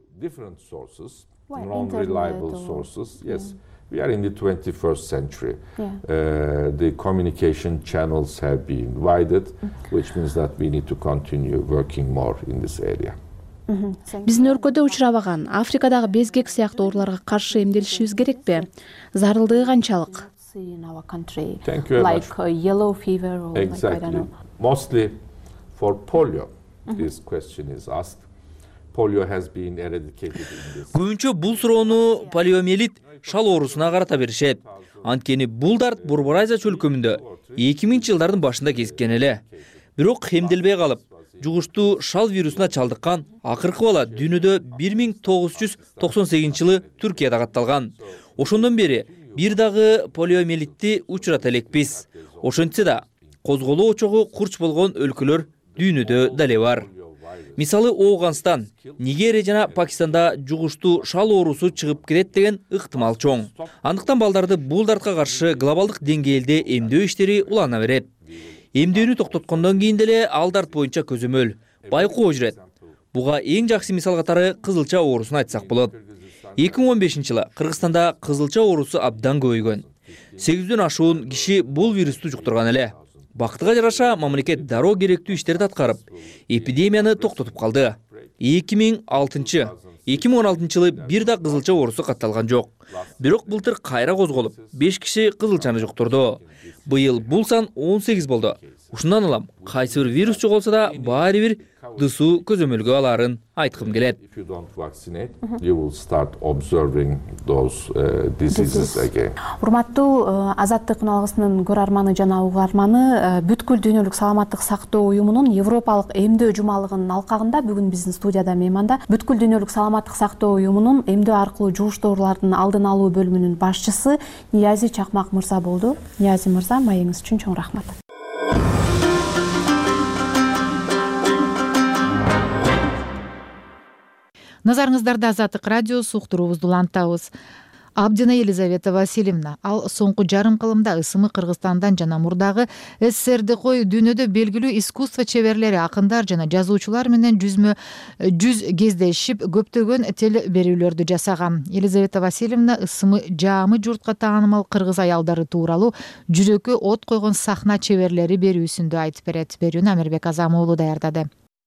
We are in the 21st century. The communication channels have been widened, which means that we need to continue working more in this area. Биздин өлкөдө учурабаган Африкадагы безгек сыяктуу ооруларга каршы эмделишибиз керекпи? Зарылдыгы канчалык? Thank you very much. Like yellow fever or exactly. Like, I don't know. Mostly for polio, this question is asked. Polio has been eradicated in this. Көбүнчө бул суроону полиомиелит шал оорусуна карата беришет. Анткени бул дарт Борбор Азия чөлкөмүндө 2000-жылдардын башында кезиккен эле. Бирок эмделбей калып, жугуштуу шал вирусуна чалдыккан акыркы бала дүйнөдө 1998-жылы Түркияда катталган. Ошондон бери бир дагы полиомиелитти учурата элекпиз. Ошентсе да, козголоо очогу курч болгон өлкөлөр дүйнөдө дале бар. Мисалы Оуганстан, Нигерия жана Пакистанда жугуштуу шал оорусу чыгып кетет деген ыктымал чоң. Андыктан балдарды бул дартка каршы глобалдык деңгээлде эмдөө иштери улана берет. Эмдөөнү токтоткондон кийин деле ал дарт боюнча көзөмөл, байкоо жүрөт. Буга эң жакшы мисал катары кызылча оорусун айтсак болот. 2015-жылы Кыргызстанда кызылча оорусу абдан көбөйгөн. 800дөн ашуун киши бул вирусту жуктурган эле. Бактыга жараша мамлекет дароо керектүү иштерди аткарып, эпидемияны токтотуп калды. 2016-жылы бир да кызылча оорусу катталган жок. Бирок былтыр кайра козголуп, 5 киши кызылчаны жуктурду. Быйыл бул сан 18 болду. Ушундан улам кайсы бир вирус жоголсо да баары бир дысуу көзөмөлгө аларын айткым келет. If you don't vaccinate, you will start observing those diseases again. Урматтуу Азаттык алгысынын көрөрманы жана угарманы, бүткүл дүйнөлүк саламаттык сактоо уюмунун Европалык эмдөө жумалыгынын алкагында бүгүн биздин студияда мейманда бүткүл дүйнөлүк саламаттык сактоо уюмунун эмдөө аркылуу жугуштуу оорулардын алдын алуу бөлүмүнүн башчысы Ниязи Чакмак мырза болду. Ниязи мырза, маегиңиз үчүн чоң рахмат. Назарыңыздарда Азаттык радиосу уктуруубузду улантабыз. Абдина Елизавета Васильевна, ал соңку жарым кылымда ысымы Кыргызстандан жана мурдагы СССРди кой дүйнөдө белгилүү искусство чеберлери, акындар жана жазуучулар менен жүз кездешип көптөгөн телеберүүлөрдү жасаган. Елизавета Васильевна ысымы жаамы журтка таанымал кыргыз аялдары тууралуу жүрөккө от койгон сахна чеберлери берүүсүндө айтып берет. Берүүнү Амирбек Азам уулу даярдады.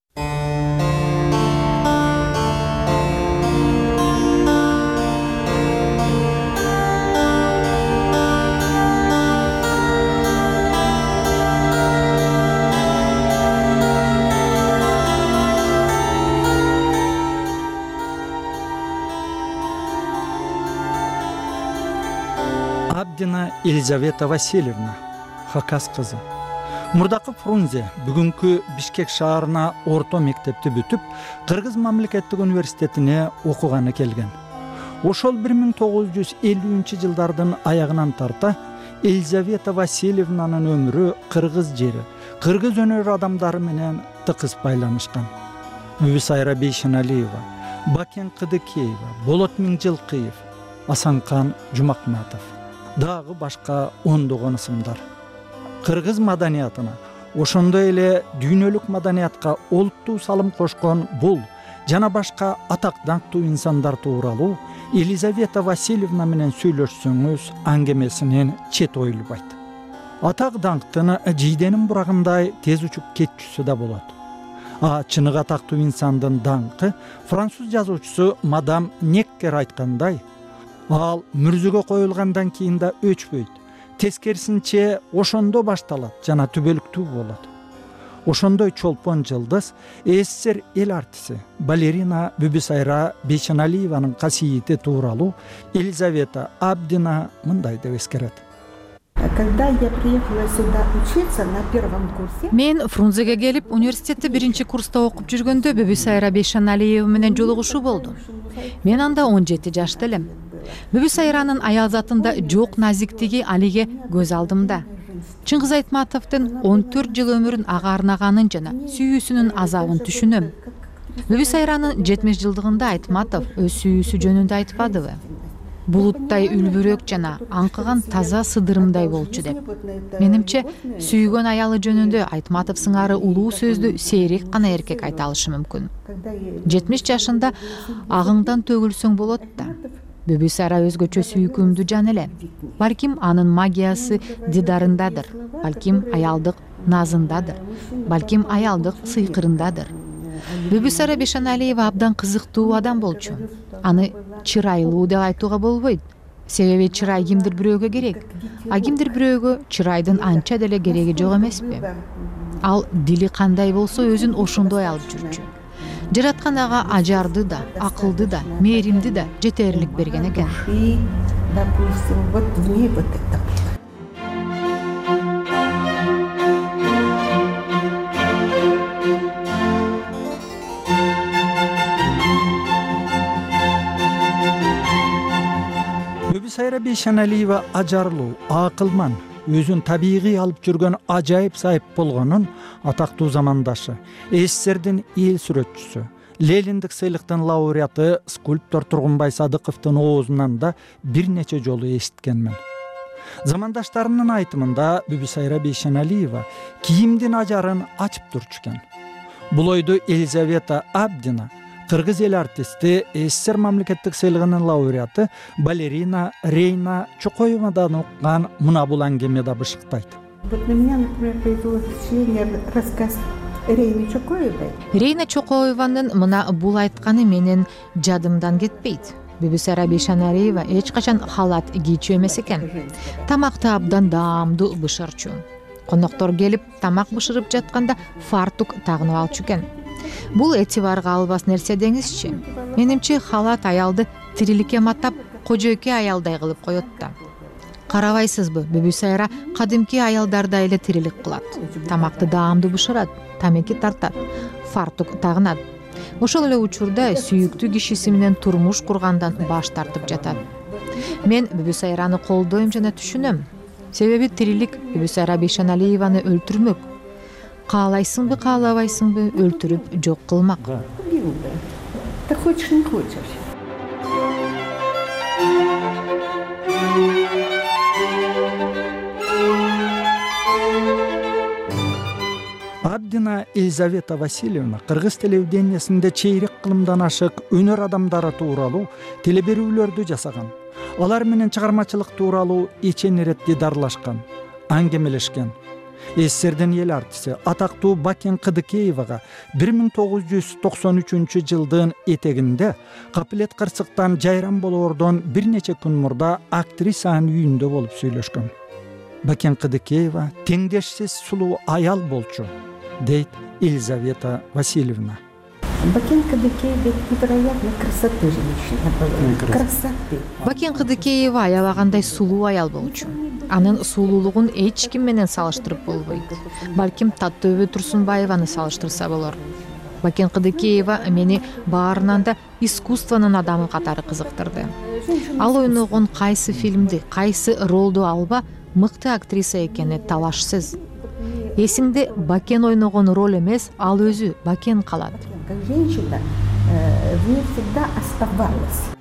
Абдина Елизавета Васильевна, Хакас кызы. Мурдакы Фрунзе бүгүнкү Бишкек шаарына орто мектепти бүтүп, Кыргыз мамлекеттик университетине окуганы келген. Ошол 1950-жылдардын аягынан тарта Елизавета Васильевнанын өмүрү кыргыз жери, кыргыз өнөр адамдары менен тыкыз байланышкан. Үбүсайра Бейшеналиева, Бакен Кыдыкеева, Болот Миңжилкыев, Асанкан Жумакматов. дагы башка ондогон ысымдар. Кыргыз маданиятына, ошондой эле дүйнөлүк маданиятка олуттуу салым кошкон бул жана башка атак даңктуу инсандар тууралуу Елизавета Васильевна менен сүйлөшсөңүз аңгемесинен чет оюлбайт. Атак даңктын жийденин бурагындай тез учуп кетчүсү да болот. Чыныгы атактуу инсандын даңкы француз жазуучусу мадам Неккер айткандай, ал мүрзөгө коюлгандан кийин да өчпөйт. Тескерисинче ошондо башталат жана түбөлүктүү болот. Ошондой чолпон жылдыз СССР эл артиси балерина Бүбүсайра Бейшеналиеванын касиети тууралуу Елизавета Абдина мындай деп эскерет. Когда я приехала сюда учиться на первом курсе, мен Фрунзеге келип университетте 1-курста окуп жүргөндө Бүбүсайра Бейшеналиева менен жолугушуу болду. Мен анда 17 жашта элем. Бүбүсайранын аял затында жок назиктиги алиге көз алдымда. Чыңгыз Айтматовдун 14 жыл өмүрүн ага арнаганын жана сүйүүсүнүн азабын түшүнөм. Бүбүсайранын 70 жылдыгында Айтматов өз сүйүүсү жөнүндө айтпадыбы? Булуттай үлбүрөк жана аңкыган таза сыдырымдай болчу деп. Менимче, сүйгөн аялы жөнүндө Айтматов сыңары улуу сөздү сейрек гана эркек айта алышы мүмкүн. 70 жашында агыңдан төгүлсөң болот да. Бүбүсайра өзгөчө сүйкүмдүү жан эле. Балким анын магиясы дидарындадыр, балким аялдык назындадыр, балким аялдык сыйкырындадыр. Бүбүсайра Бейшеналиева абдан кызыктуу адам болчу. Аны чырайлуу деп айтууга болбойт. Себеби чырай кимдир бирөөгө керек, а кимдир бирөөгө чырайдын анча деле кереги жок эмеспи? Ал дили кандай болсо өзүн ошондой алып жүрчү. Жараткан ага ажарды да, акылды да, мээримди да жетерлик берген экен. Бүбүсайра Бейшеналиева ажарлуу, акылман, өзүн табигый алып жүргөн ажайып сайып болгонун атактуу замандашы, СССРдин эл сүрөтчүсү, Лениндик сыйлыктын лауреаты скульптор Тургунбай Садыковдун оозунан да бир нече жолу эшиткенмин. Замандаштарынын айтымында Бүбүсайра Бейшеналиева кийимдин ажарын ачып турчу экен. Бул ойду Елизавета Абдина, кыргыз эл артисти, СССР мамлекеттик сыйлыгынын лауреаты балерина Рейна Чокоевадан уккан мына бул аңгемеде бышыктайт. Вот на меня, например, произвело впечатление рассказ Рейны Чокоевой. Рейна Чокоеванын мына бул айтканы менин жадымдан кетпейт. Бүбүсайра Бейшеналиева эч качан халат кийчү эмес экен. Тамакты абдан даамдуу бышырчу. Коноктор келип тамак бышырып жатканда фартук тагынып алчу экен. Бул этибарга албас нерсе деңизчи. Менимче халат аялды тириликке матап кожойке аялдай кылып коет да. Карабайсызбы, Бүбүсайра кадимки аялдардай эле тирилик кылат. Тамакты даамдуу бышырат, тамеки тартат, фартук тагынат. Ошол эле учурда сүйүктүү кишиси менен турмуш кургандан баш тартып жатат. Мен Бүбүсайраны колдойм жана түшүнөм. Себеби тирилик Бүбүсайра Бейшеналиеваны өлтүрмөк. Каалайсыңбы, каалабайсыңбы, өлтүрүп жок кылмак. Ты хочешь, не хочешь. Абдина Елизавета Васильевна кыргыз телевидениясында чейрек кылымдан ашык өнөр адамдары тууралуу телеберүүлөрдү жасаган. Алар менен чыгармачылык тууралуу эчен ирет дидарлашкан, аңгемелешкен. СССРдин эл артиси атактуу Бакен Кыдыкеевага 1993 жылдын этегинде Капилет кырсыктан жайран болоордон бир нече күн мурда актрисанын үйүндө болуп сүйлөшкөн. Бакен Кыдыкеева теңдешсиз сулуу аял болчу, дейт Елизавета Васильевна. Бакен Кыдыкеева невероятной красоты женщина была. Красоты. Бакен Кыдыкеева аябагандай сулуу аял болчу. Анын сулуулугун эч ким менен салыштырып болбойт. Балким Таттөбө Турсунбаеваны салыштырса болор. Бакен Кыдыкеева мени баарынан да искусствонун адамы катары кызыктырды. Ал ойногон кайсы фильмди, кайсы ролду алба мыкты актриса экени талашсыз. Эсиңде Бакен ойногон роль эмес, ал өзү Бакен калат. Как женщина в ней всегда оставалась.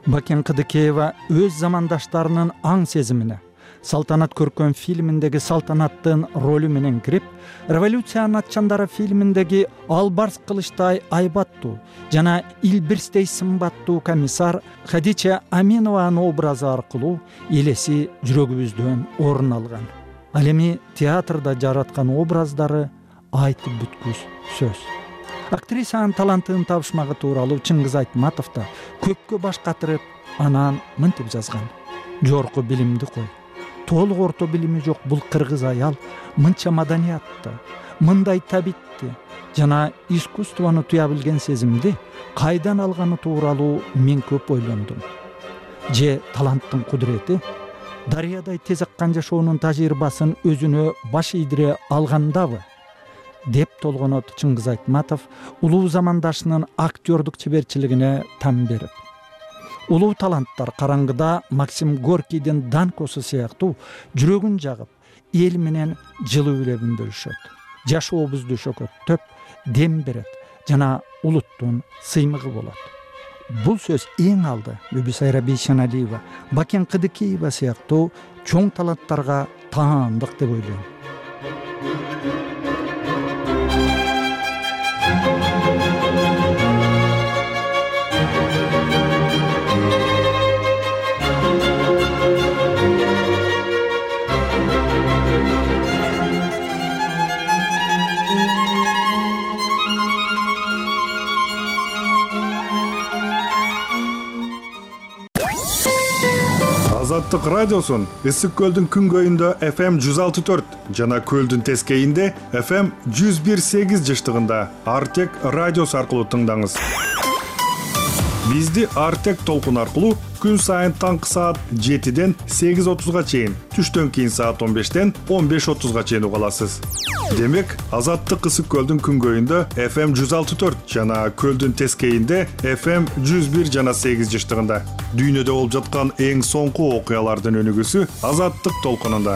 Бакен Кыдыкеева өз замандаштарынын аң сезимине Салтанат көркөм фильминдеги салтанаттын ролу менен кирип, Революциянын атчандары фильминдеги албарс кылычтай айбаттуу жана илбирстей сымбаттуу комиссар Хадича Аминованын образы аркылуу элеси жүрөгүбүздөн орун алган. Ал эми театрда жараткан образдары айтып бүткүс сөз. Актрисанын талантын табышмагы тууралуу Чыңгыз Айтматов да көпкө баш катырып, анан мынтип жазган: жорку билимди кой, толук орто билими жок бул кыргыз аял мынча маданиятты, мындай табитти жана искусствону туя билген сезимди кайдан алганы тууралуу мен көп ойлондум. Же таланттын кудурети дарыядай тез аккан жашоонун тажрыйбасын өзүнө баш ийдире алгандабы деп толгонот Чыңгыз Айтматов улуу замандашынын актёрдук чеберчилигине там берип. Улуу таланттар караңгыда Максим Горкийдин Данкосу сыяктуу жүрөгүн жагып, эл менен жылуу үлебин бөлүшөт. Жашообузду шөкөттөп, дем берет жана улуттун сыймыгы болот. Бул сөз эң алды Бүбүсайра Бейшеналиева, Бакен Кыдыкеева сыяктуу чоң таланттарга таандык деп ойлойм. Азаттык радиосун Ысык көлдүн күнгөйүндө FM 106.4 жана көлдүн тескейинде FM 101.8 жыштыгында Артек радиосу аркылуу тыңдаңыз. Бизди Артек толкун аркылуу күн сайын таңкы саат 7ден 8:30га чейин, түштөн кийин саат 15ден 15:30га чейин уга аласыз. Демек, Азаттык Ысык көлдүн күнгөйүндө FM 106.4 жана көлдүн тескейинде FM 101 жана 8 жыштыгында. Дүйнөдө болуп жаткан эң соңку окуялардын өнүгүүсү Азаттык толкунунда.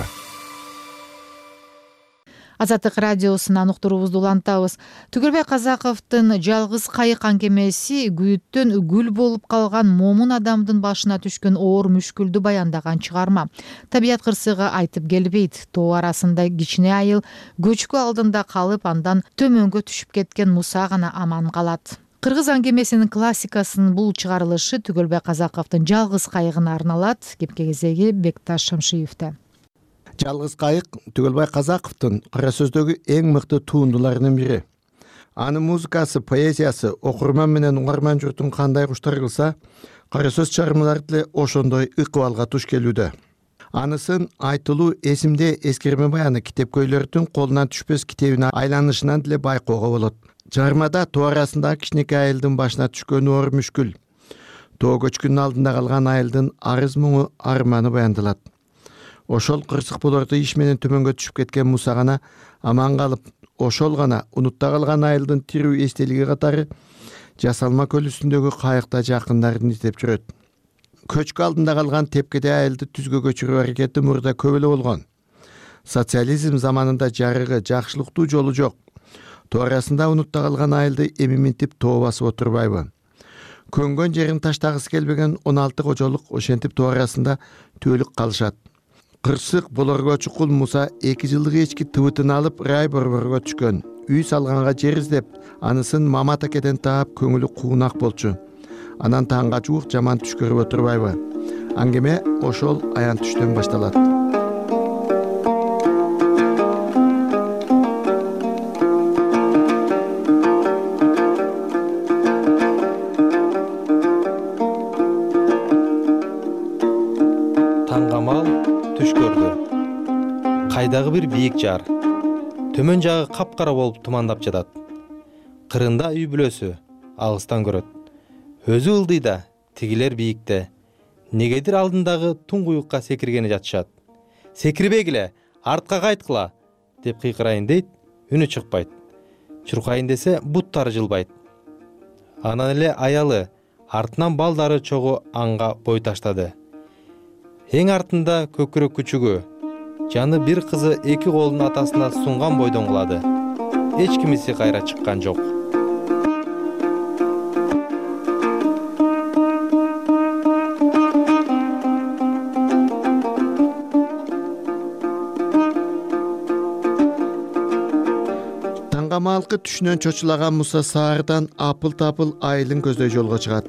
Азаттык радиосунан уктуруубузду улантабыз. Түгөлбай Казаковдун жалгыз кайык аңгемеси күйүттөн гүл болуп калган момун адамдын башына түшкөн оор мүшкүлдү баяндаган чыгарма. Табият кырсыгы айтып келбейт. Тоо арасында кичине айыл көчкү алдында калып, андан төмөнгө түшүп кеткен Муса гана аман калат. Кыргыз аңгемесинин классикасынын бул чыгарылышы Түгөлбай Казаковдун жалгыз кайыгына арналат. Кепке кезеги Бекташ Шамшиевде. Жалгыз кайык Түгөлбай Казаковдун кара сөздөгү эң мыкты туундуларынын бири. Анын музыкасы, поэзиясы окурман менен угарман журтун кандай куштар кылса, кара сөз чыгармалары деле ошондой ыкыбалга туш келүүдө. Анысын айтылуу эсимде эскерме баяны китепкөйлөрдүн колунан түшпөс китебине айланышынан деле байкоого болот. Чыгармада тоо арасындагы кичинекей айылдын башына түшкөн оор мүшкүл, тоо көчкүнүн алдында калган айылдын арыз муңу, арманы баяндалат. Ошол кырсык болорду иш менен төмөнгө түшүп кеткен Муса гана аман калып, ошол гана унутта калган айылдын тирүү эстелиги катары Жасалма көл үстүндөгү кайыкта жакындарын издеп жүрөт. Көчкү алдында калган тепкеде айылды түзгө көчүрүү аракети мурда көп эле болгон. Социализм заманында жарыгы, жакшылыктуу жолу жок. Тоо арасында унутта калган айылды эми минтип тоо басып отурбайбы? Көнгөн жерин таштагысы келбеген 16 кожолук ошентип тоо арасында түөлүк калышат. Кырсык болорго чукул Муса 2 жылдык эчки тыбытын алып рай борборго түшкөн. Үй салганга жер издеп, анысын Мамат акеден таап көңүлү куунак болчу. Анан таңга жуук жаман түш көрүп отурбайбы? Аңгеме ошол аян түштөн башталат. Таңгамал түш көрдү. Кайдагы бир бийик жар. Төмөн жагы капкара болуп тумандап жатат. Кырында үй бүлөсү алыстан көрөт. Өзү ылдыйда, тигилер бийикте. Негедир алдындагы туңгуюкка секиргени жатышат. Секирбегиле, артка кайткыла деп кыйкырайын дейт, үнү чыкпайт. Чуркайын десе буттары жылбайт. Анан эле аялы артынан балдары чогуу анга бой таштады. Эң артында көкүрөк күчүгү, жаны бир кызы 2 колун атасына сунган бойдон кылады. Эч кимиси кайра чыккан жок. жалкы түшүнөн чочулаган Муса саардан апыл-тапыл айылын көздөй жолго чыгат.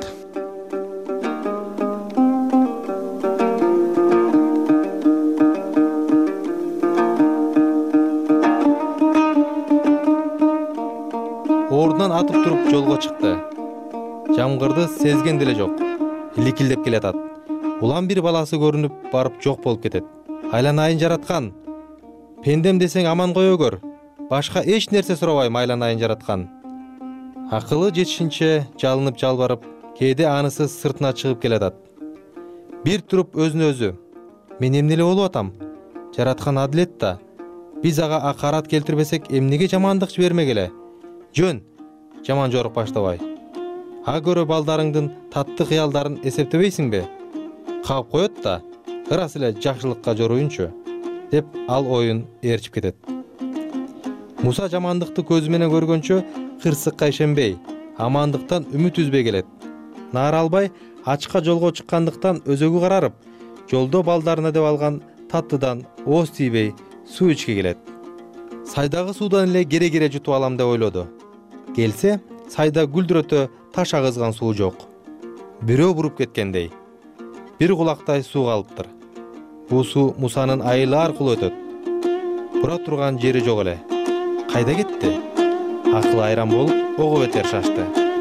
Ордунан атып туруп жолго чыкты. Жамгырды сезген деле жок. Ликилдеп келатат. Улам бир баласы көрүнүп барып жок болуп кетет. Айланайын жараткан. Пендем десең аман кое көр. Башка эч нерсе сурабайм айланайын жараткан. Акылы жетишинче жалынып жалбарып, кээде анысы сыртына чыгып келатат. Бир туруп өзүнө өзү: мен эмне эле болуп атам? Жараткан адилет да. Биз ага акарат келтирбесек эмнеге жамандык жибермегеле? Жөн, жаман жорук баштабай. А көрө балдарыңдын татты кыялдарын эсептебейсиңби? Каап коет да, ырас эле жакшылыкка жоруйунчу, деп ал оюн ээрчип кетет. Муса жамандыкты көзү менен көргөнчө кырсыкка ишенбей, амандыктан үмүт үзбей келет. Наара албай, ачка жолго чыккандыктан өзөгү карарып, жолдо балдарына деп алган таттыдан ооз тийбей суу ичке келет. Сайдагы суудан эле кере-кере жутуп алам деп ойлоду. Келсе, сайда гүлдүрөтө таш агызган суу жок. Бирөө буруп кеткендей. Бир кулактай суу калыптыр. Бул суу Мусанын айылы аркылуу өтөт. Бура турган жери жок эле. Кайда кетти? Акыл айран болуп, ого бетер шашты.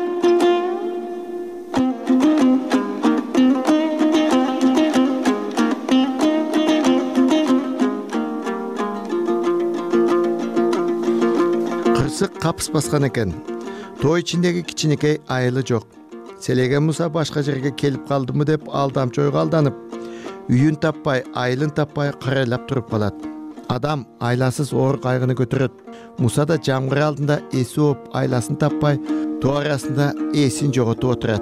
Кырсык капыс баскан экен. Тоо ичиндеги кичинекей айылы жок. Селеген Муса башка жерге келип калдымы деп алдамчы ойго алданып, үйүн таппай, айылын таппай карайлап туруп калат. Адам айласыз оор кайгыны көтөрөт. Муса да жамгыр алдында эси ооп, айласын таппай, тоо арасында эсин жоготуп отурат.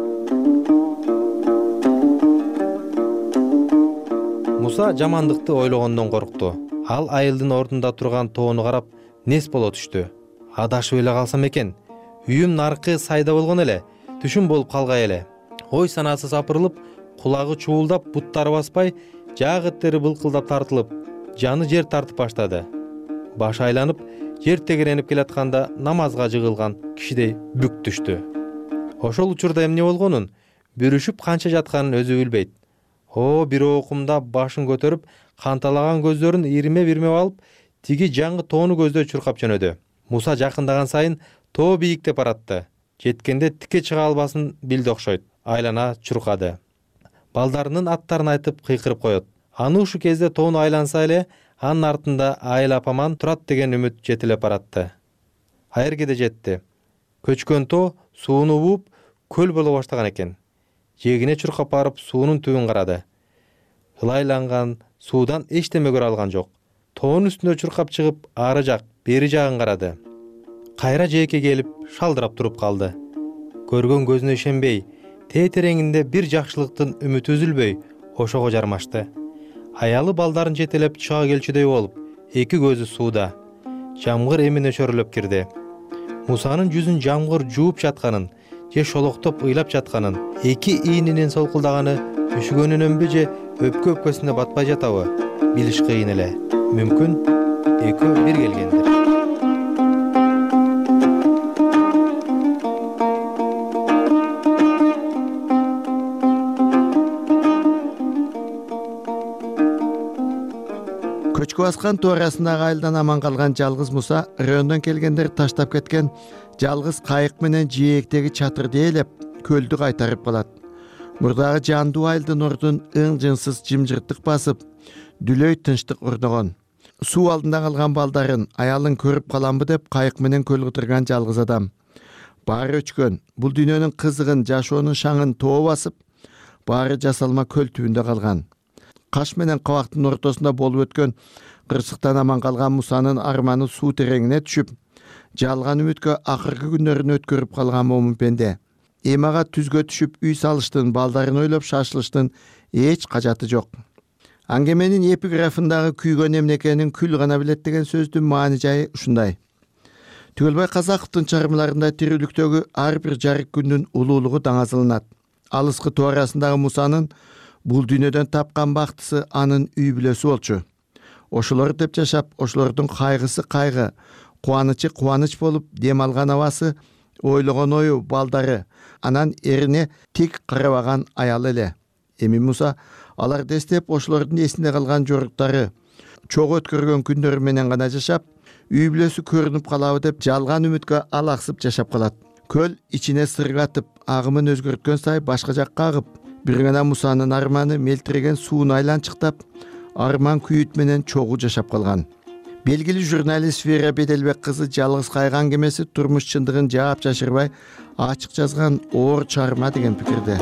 Муса жамандыкты ойлогондон коркту. Ал айылдын ордунда турган тоону карап, нес боло түштү. Адашып эле калсам экен. Үйүм наркы сайда болгон эле, түшүм болуп калгай эле. Ой санасы сапырылып, кулагы чуулдап, буттары баспай, жаагы тери былкылдап тартылып, жаны жер тартып баштады. Башы айланып, жер тегеренип келатканда намазга жыгылган кишидей бүк түштү. Ошол учурда эмне болгонун, бүрүшүп канча жатканын өзү билбейт. Бир окумда башын көтөрүп, канталаган көздөрүн ирме-бирме алып, тиги жаңы тоону көздөй чуркап жөнөдү. Муса жакындаган сайын тоо бийиктеп баратты. Жеткенде тике чыга албасын билди окшойт. Айлана чуркады. Балдарынын аттарын айтып кыйкырып коет. Аны ушу кезде тоону айланса эле, анын артында айыл апаман турат деген үмүт жетилеп баратты. Айыргеде жетти. Көчкөн тоо сууну бууп, көл боло баштаган экен. Жегине чуркап барып суунун түбүн карады. Ылайланган суудан эчтеме көрө алган жок. Тоонун үстүнө чуркап чыгып, ары жак, бери жагын карады. Кайра жээкке келип, шалдырап туруп калды. Көргөн көзүнө ишенбей, тээ-тереңинде бир жакшылыктын үмүтү үзүлбөй, ошого жармашты. Аялы балдарын жетелеп чыга келчүдөй болуп, эки көзү сууда. Жамгыр эми нөчөрүлөп кирди. Мусанын жүзүн жамгыр жууп жатканын, же шолоктоп ыйлап жатканын, эки ийининин солкулдаганы үшүгөнүнөнбү же өпкө-өпкөсүнө батпай жатабы, билиш кыйын эле. Мүмкүн экөө бир келгендир. Көчкө баскан тоо арасындагы айылдан аман калган жалгыз Муса райондон келгендер таштап кеткен жалгыз кайык менен жээктеги чатырды ээлеп көлдү кайтарып калат. Мурдагы жандуу айылдын ордун ың-жыңсыз жымжырттык басып, дүлөй тынчтык орногон. Суу алдында калган балдарын, аялын көрүп каламбы деп кайык менен көл кытырган жалгыз адам. Баары өчкөн, бул дүйнөнүн кызыгын, жашоонун шаңын тоо басып, баары жасалма көл түбүндө калган. Каш менен кабактын ортосунда болуп өткөн кырсыктан аман калган Мусанын арманы суу тереңине түшүп, жалган үмүткө акыркы күндөрүн өткөрүп калган момун пенде. Эми ага түзгө түшүп үй салыштын, балдарын ойлоп шашылыштын эч кажаты жок. Аңгеменин эпиграфындагы күйгөн эмнекенин күл гана билет деген сөздүн маани жайы ушундай. Түгөлбай Казаковдун чыгармаларында тирүүлүктөгү ар бир жарык күндүн улуулугу даңазыланат. Алыскы тоо арасындагы Мусанын бул дүйнөдөн тапкан бактысы анын үй бүлөсү болчу. Ошолор деп жашап, ошолордун кайгысы кайгы, кубанычы кубаныч болуп дем алган абасы, ойлогон ою балдары, анан эрине тик карабаган аялы эле. Эми Муса алар дестеп ошолордун эсинде калган жоруктары, чогуу өткөргөн күндөрү менен гана жашап, үй бүлөсү көрүнүп калабы деп жалган үмүткө алаксып жашап калат. Көл ичине сыргатып, агымын өзгөрткөн сай башка жакка агып, бир гана Мусанын арманы мелтиреген сууну айланчыктап, арман күйүт менен чогуу жашап калган. Белгилүү журналист Вера Беделбек кызы жалгыз кайган кемеси турмуш чындыгын жаап жашырбай ачык жазган оор чыгарма деген пикирде.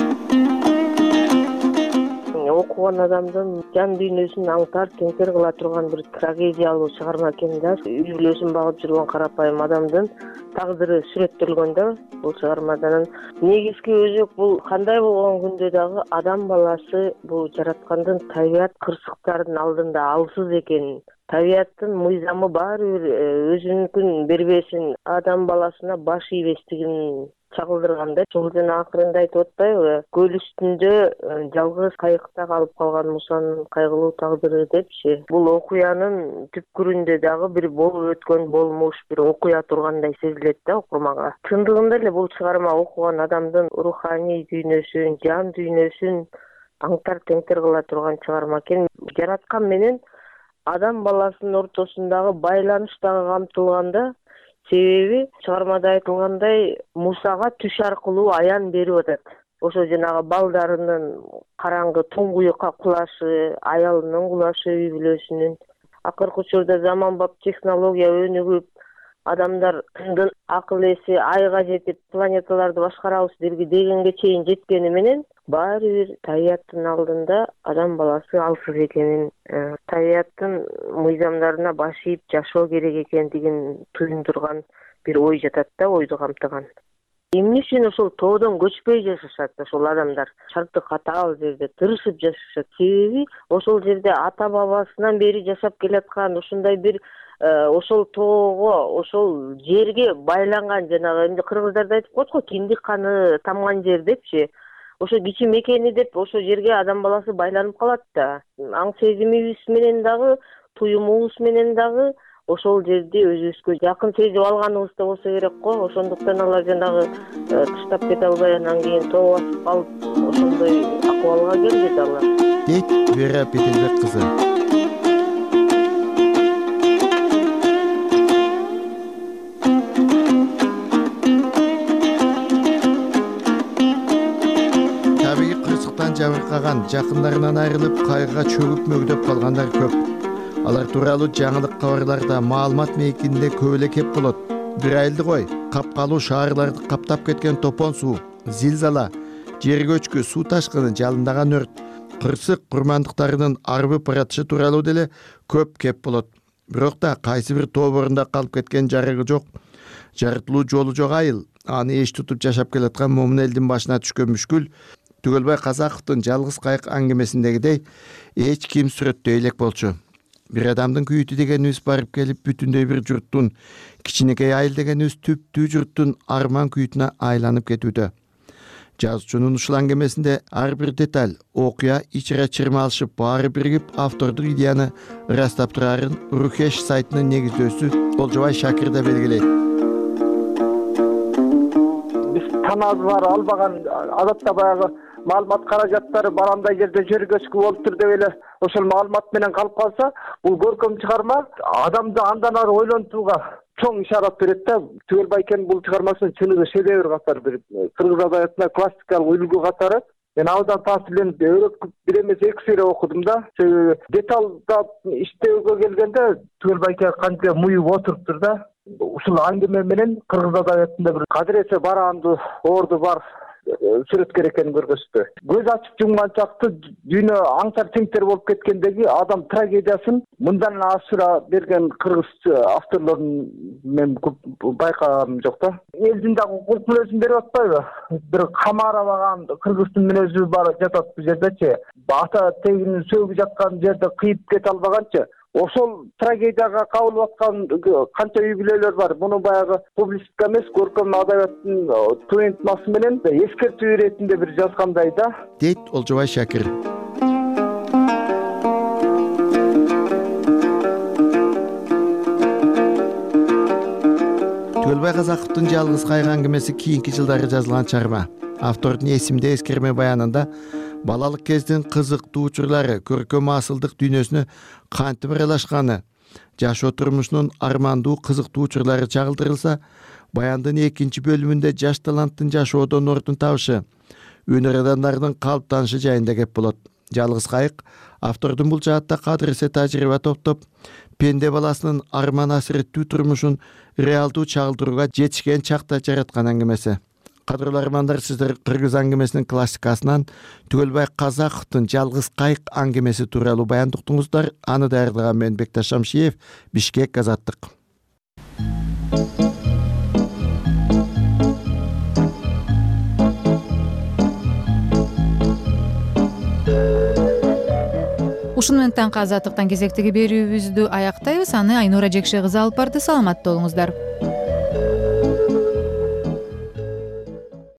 Окуган адамдын жан дүйнөсүн аңтар теңтер кыла турган бир трагедиялуу чыгарма экен да. Үй бүлөсүн багып жүргөн карапайым адамдын тагдыры сүрөттөлгөн да бул чыгармадан. Негизги өзөк бул кандай болгон күндө дагы адам баласы бул жараткандын табият кырсыктарынын алдында алсыз экенин, табияттын мыйзамы баары бир өзүнүкүн бербесин, адам баласына баш ийбестигин чагылдырганда, ошол жана акырында айтып атпайбы, көл үстүндө жалгыз кайыкта калып калган Мусанын кайгылуу тагдыры депчи. Бул окуянын түпкүрүндө дагы бир болуп өткөн болмуш, бир окуя тургандай сезилет да окурманга. Чындыгында эле бул чыгарма окуган адамдын руханий дүйнөсүн, жан дүйнөсүн аңтар теңтер кыла турган чыгарма экен. Жараткан менен адам баласынын ортосундагы байланыш дагы камтылганда, себеби чыгармада айтылгандай Мусага түш аркылуу аян берип атат. Ошо жанагы балдарынын караңгы туңгуюкка кулашы, аялынын кулашы, үй бүлөсүнүн. Акыркы учурда заманбап технология өнүгүп, адамдардын акыл эси айга жетип, планеталарды башкарабыз дегенге чейин жеткени менен баары бир табияттын алдында адам баласы алсыз экенин, табияттын мыйзамдарына баш ийип жашоо керек экендигин туюндурган бир ой жатат да, ойду камтыган. Эмне үчүн ошол тоодон көчпөй жашашат ошол адамдар? Шарты катаал жерде тырышып жашашат. Себеби ошол жерде ата бабасынан бери жашап келаткан ушундай бир ошол тоого, ошол жерге байланган, жанагы эмне кыргыздарда айтып коет го, киндик каны тамган жер депчи. Ошо кичи мекени деп ошо жерге адам баласы байланып калат да. Аң сезимибиз менен дагы, туюмубуз менен дагы ошол жерди өзүбүзгө жакын сезип алганыбыз да болсо керек го. Ошондуктан алар жанагы тыштап кете албай анан кийин тоо басып калып, ошондой акыбалга келди алар. Дейт Вера Беделбек кызы. Жабыркаган, жакындарынан айрылып, кайгыга чөгүп мөгдөп калгандар көп. Алар тууралуу жаңылык кабарларда, маалымат мейкинде көп эле кеп болот. Бир айылды кой, капкалуу шаарларды каптап кеткен топон суу, зилзала, жер көчкү, суу ташкыны, жалындаган өрт, кырсык курмандыктарынын арбып баратышы тууралуу деле көп кеп болот. Бирок да кайсы бир тоо борунда калып кеткен жарыгы жок, жарытылуу жолу жок айыл, аны эч тутуп жашап келаткан момун элдин башына түшкөн мүшкүл Түгөлбай Казаковдун жалгыз кайык аңгемесиндегидей эч ким сүрөттөй элек болчу. Бир адамдын күйүтү дегенибиз барып келип бүтүндөй бир журттун, кичинекей айыл дегенибиз түптүү журттун арман күйүтүнө айланып кетүүдө. Жазуучунун ушул аңгемесинде ар бир деталь, окуя ичире чырма алышып баары биригип автордук идеяны ырастап турарын Рухеш сайтынын негиздөөсү Олжобай Шакир да белгилейт. Биз тааныбызга албаган адатта баягы маалымат каражаттары барандай жерде жер көчкү болуп тур деп эле ошол маалымат менен калып калса, бул көркөм чыгарма адамды андан ары ойлонтууга чоң ишарат берет да. Түгөлбайкенин бул чыгармасынын чыныгы шедевр катары, бир кыргыз адабиятында классикалык үлгү катары. Мен абдан таасирленип, өрөк бир эмес эки сейре окудум да. Себеби деталдап иштөөгө келгенде Түгөлбайке канча муюп отуруптур да. Ушул аңгеме менен кыргыз адабиятында бир кадыресе бараанды, орду бар сүрөткер экенин көргөзүптү. Көз ачып жумган чакты дүйнө аңсар теңтер болуп кеткендеги адам трагедиясын мындан ашыра берген кыргыз авторлорун мен байкагам жок да. Элдин дагы курк мүнөзүн берип атпайбы? Бир камарабаган кыргыздын мүнөзү бар жатат бул жердечи. Ата тегинин сөөгү жаткан жерде кыйып кете албаганчы. Ошол трагедияга кабылып аткан канча үй бүлөлөр бар. Муну баягы публистика эмес, көркөм адабияттын туюнтмасы менен эскертүү иретинде бир жазгандай да. Дейт Олжобай Шакир. Түгөлбай Казаковдун Жалгыз кайык аңгемеси кийинки жылдары жазылган чыгарма. Автордун эсимде эскерме баянында балалык кездин кызыктуу учурлары, көркөм асылдык дүйнөсүнө кантип аралашканы, жашоо турмушунун армандуу кызыктуу учурлары чагылдырылса, баяндын экинчи бөлүмүндө жаш таланттын жашоодон ордун табышы, өнөр адамдарынын калыптанышы жайында кеп болот. Жалгыз кайык автордун бул жаатта кадыресе тажрыйба топтоп, пенде баласынын арман асиреттүү турмушун реалдуу чагылдырууга жетишкен чакта жараткан аңгемеси. Кадырлуу армандар, сиздер кыргыз аңгемесинин классикасынан Түгөлбай Казаковдун Жалгыз кайык аңгемеси тууралуу баян уктуңуздар. Аны даярдаган мен Бекташ Шамшиев, Бишкек, Азаттык. Ушуну менен таңкы Азаттыктан кезектеги берүүбүздү аяктайбыз. Аны Айнура Жекше кызы алып барды. Саламатта болуңуздар.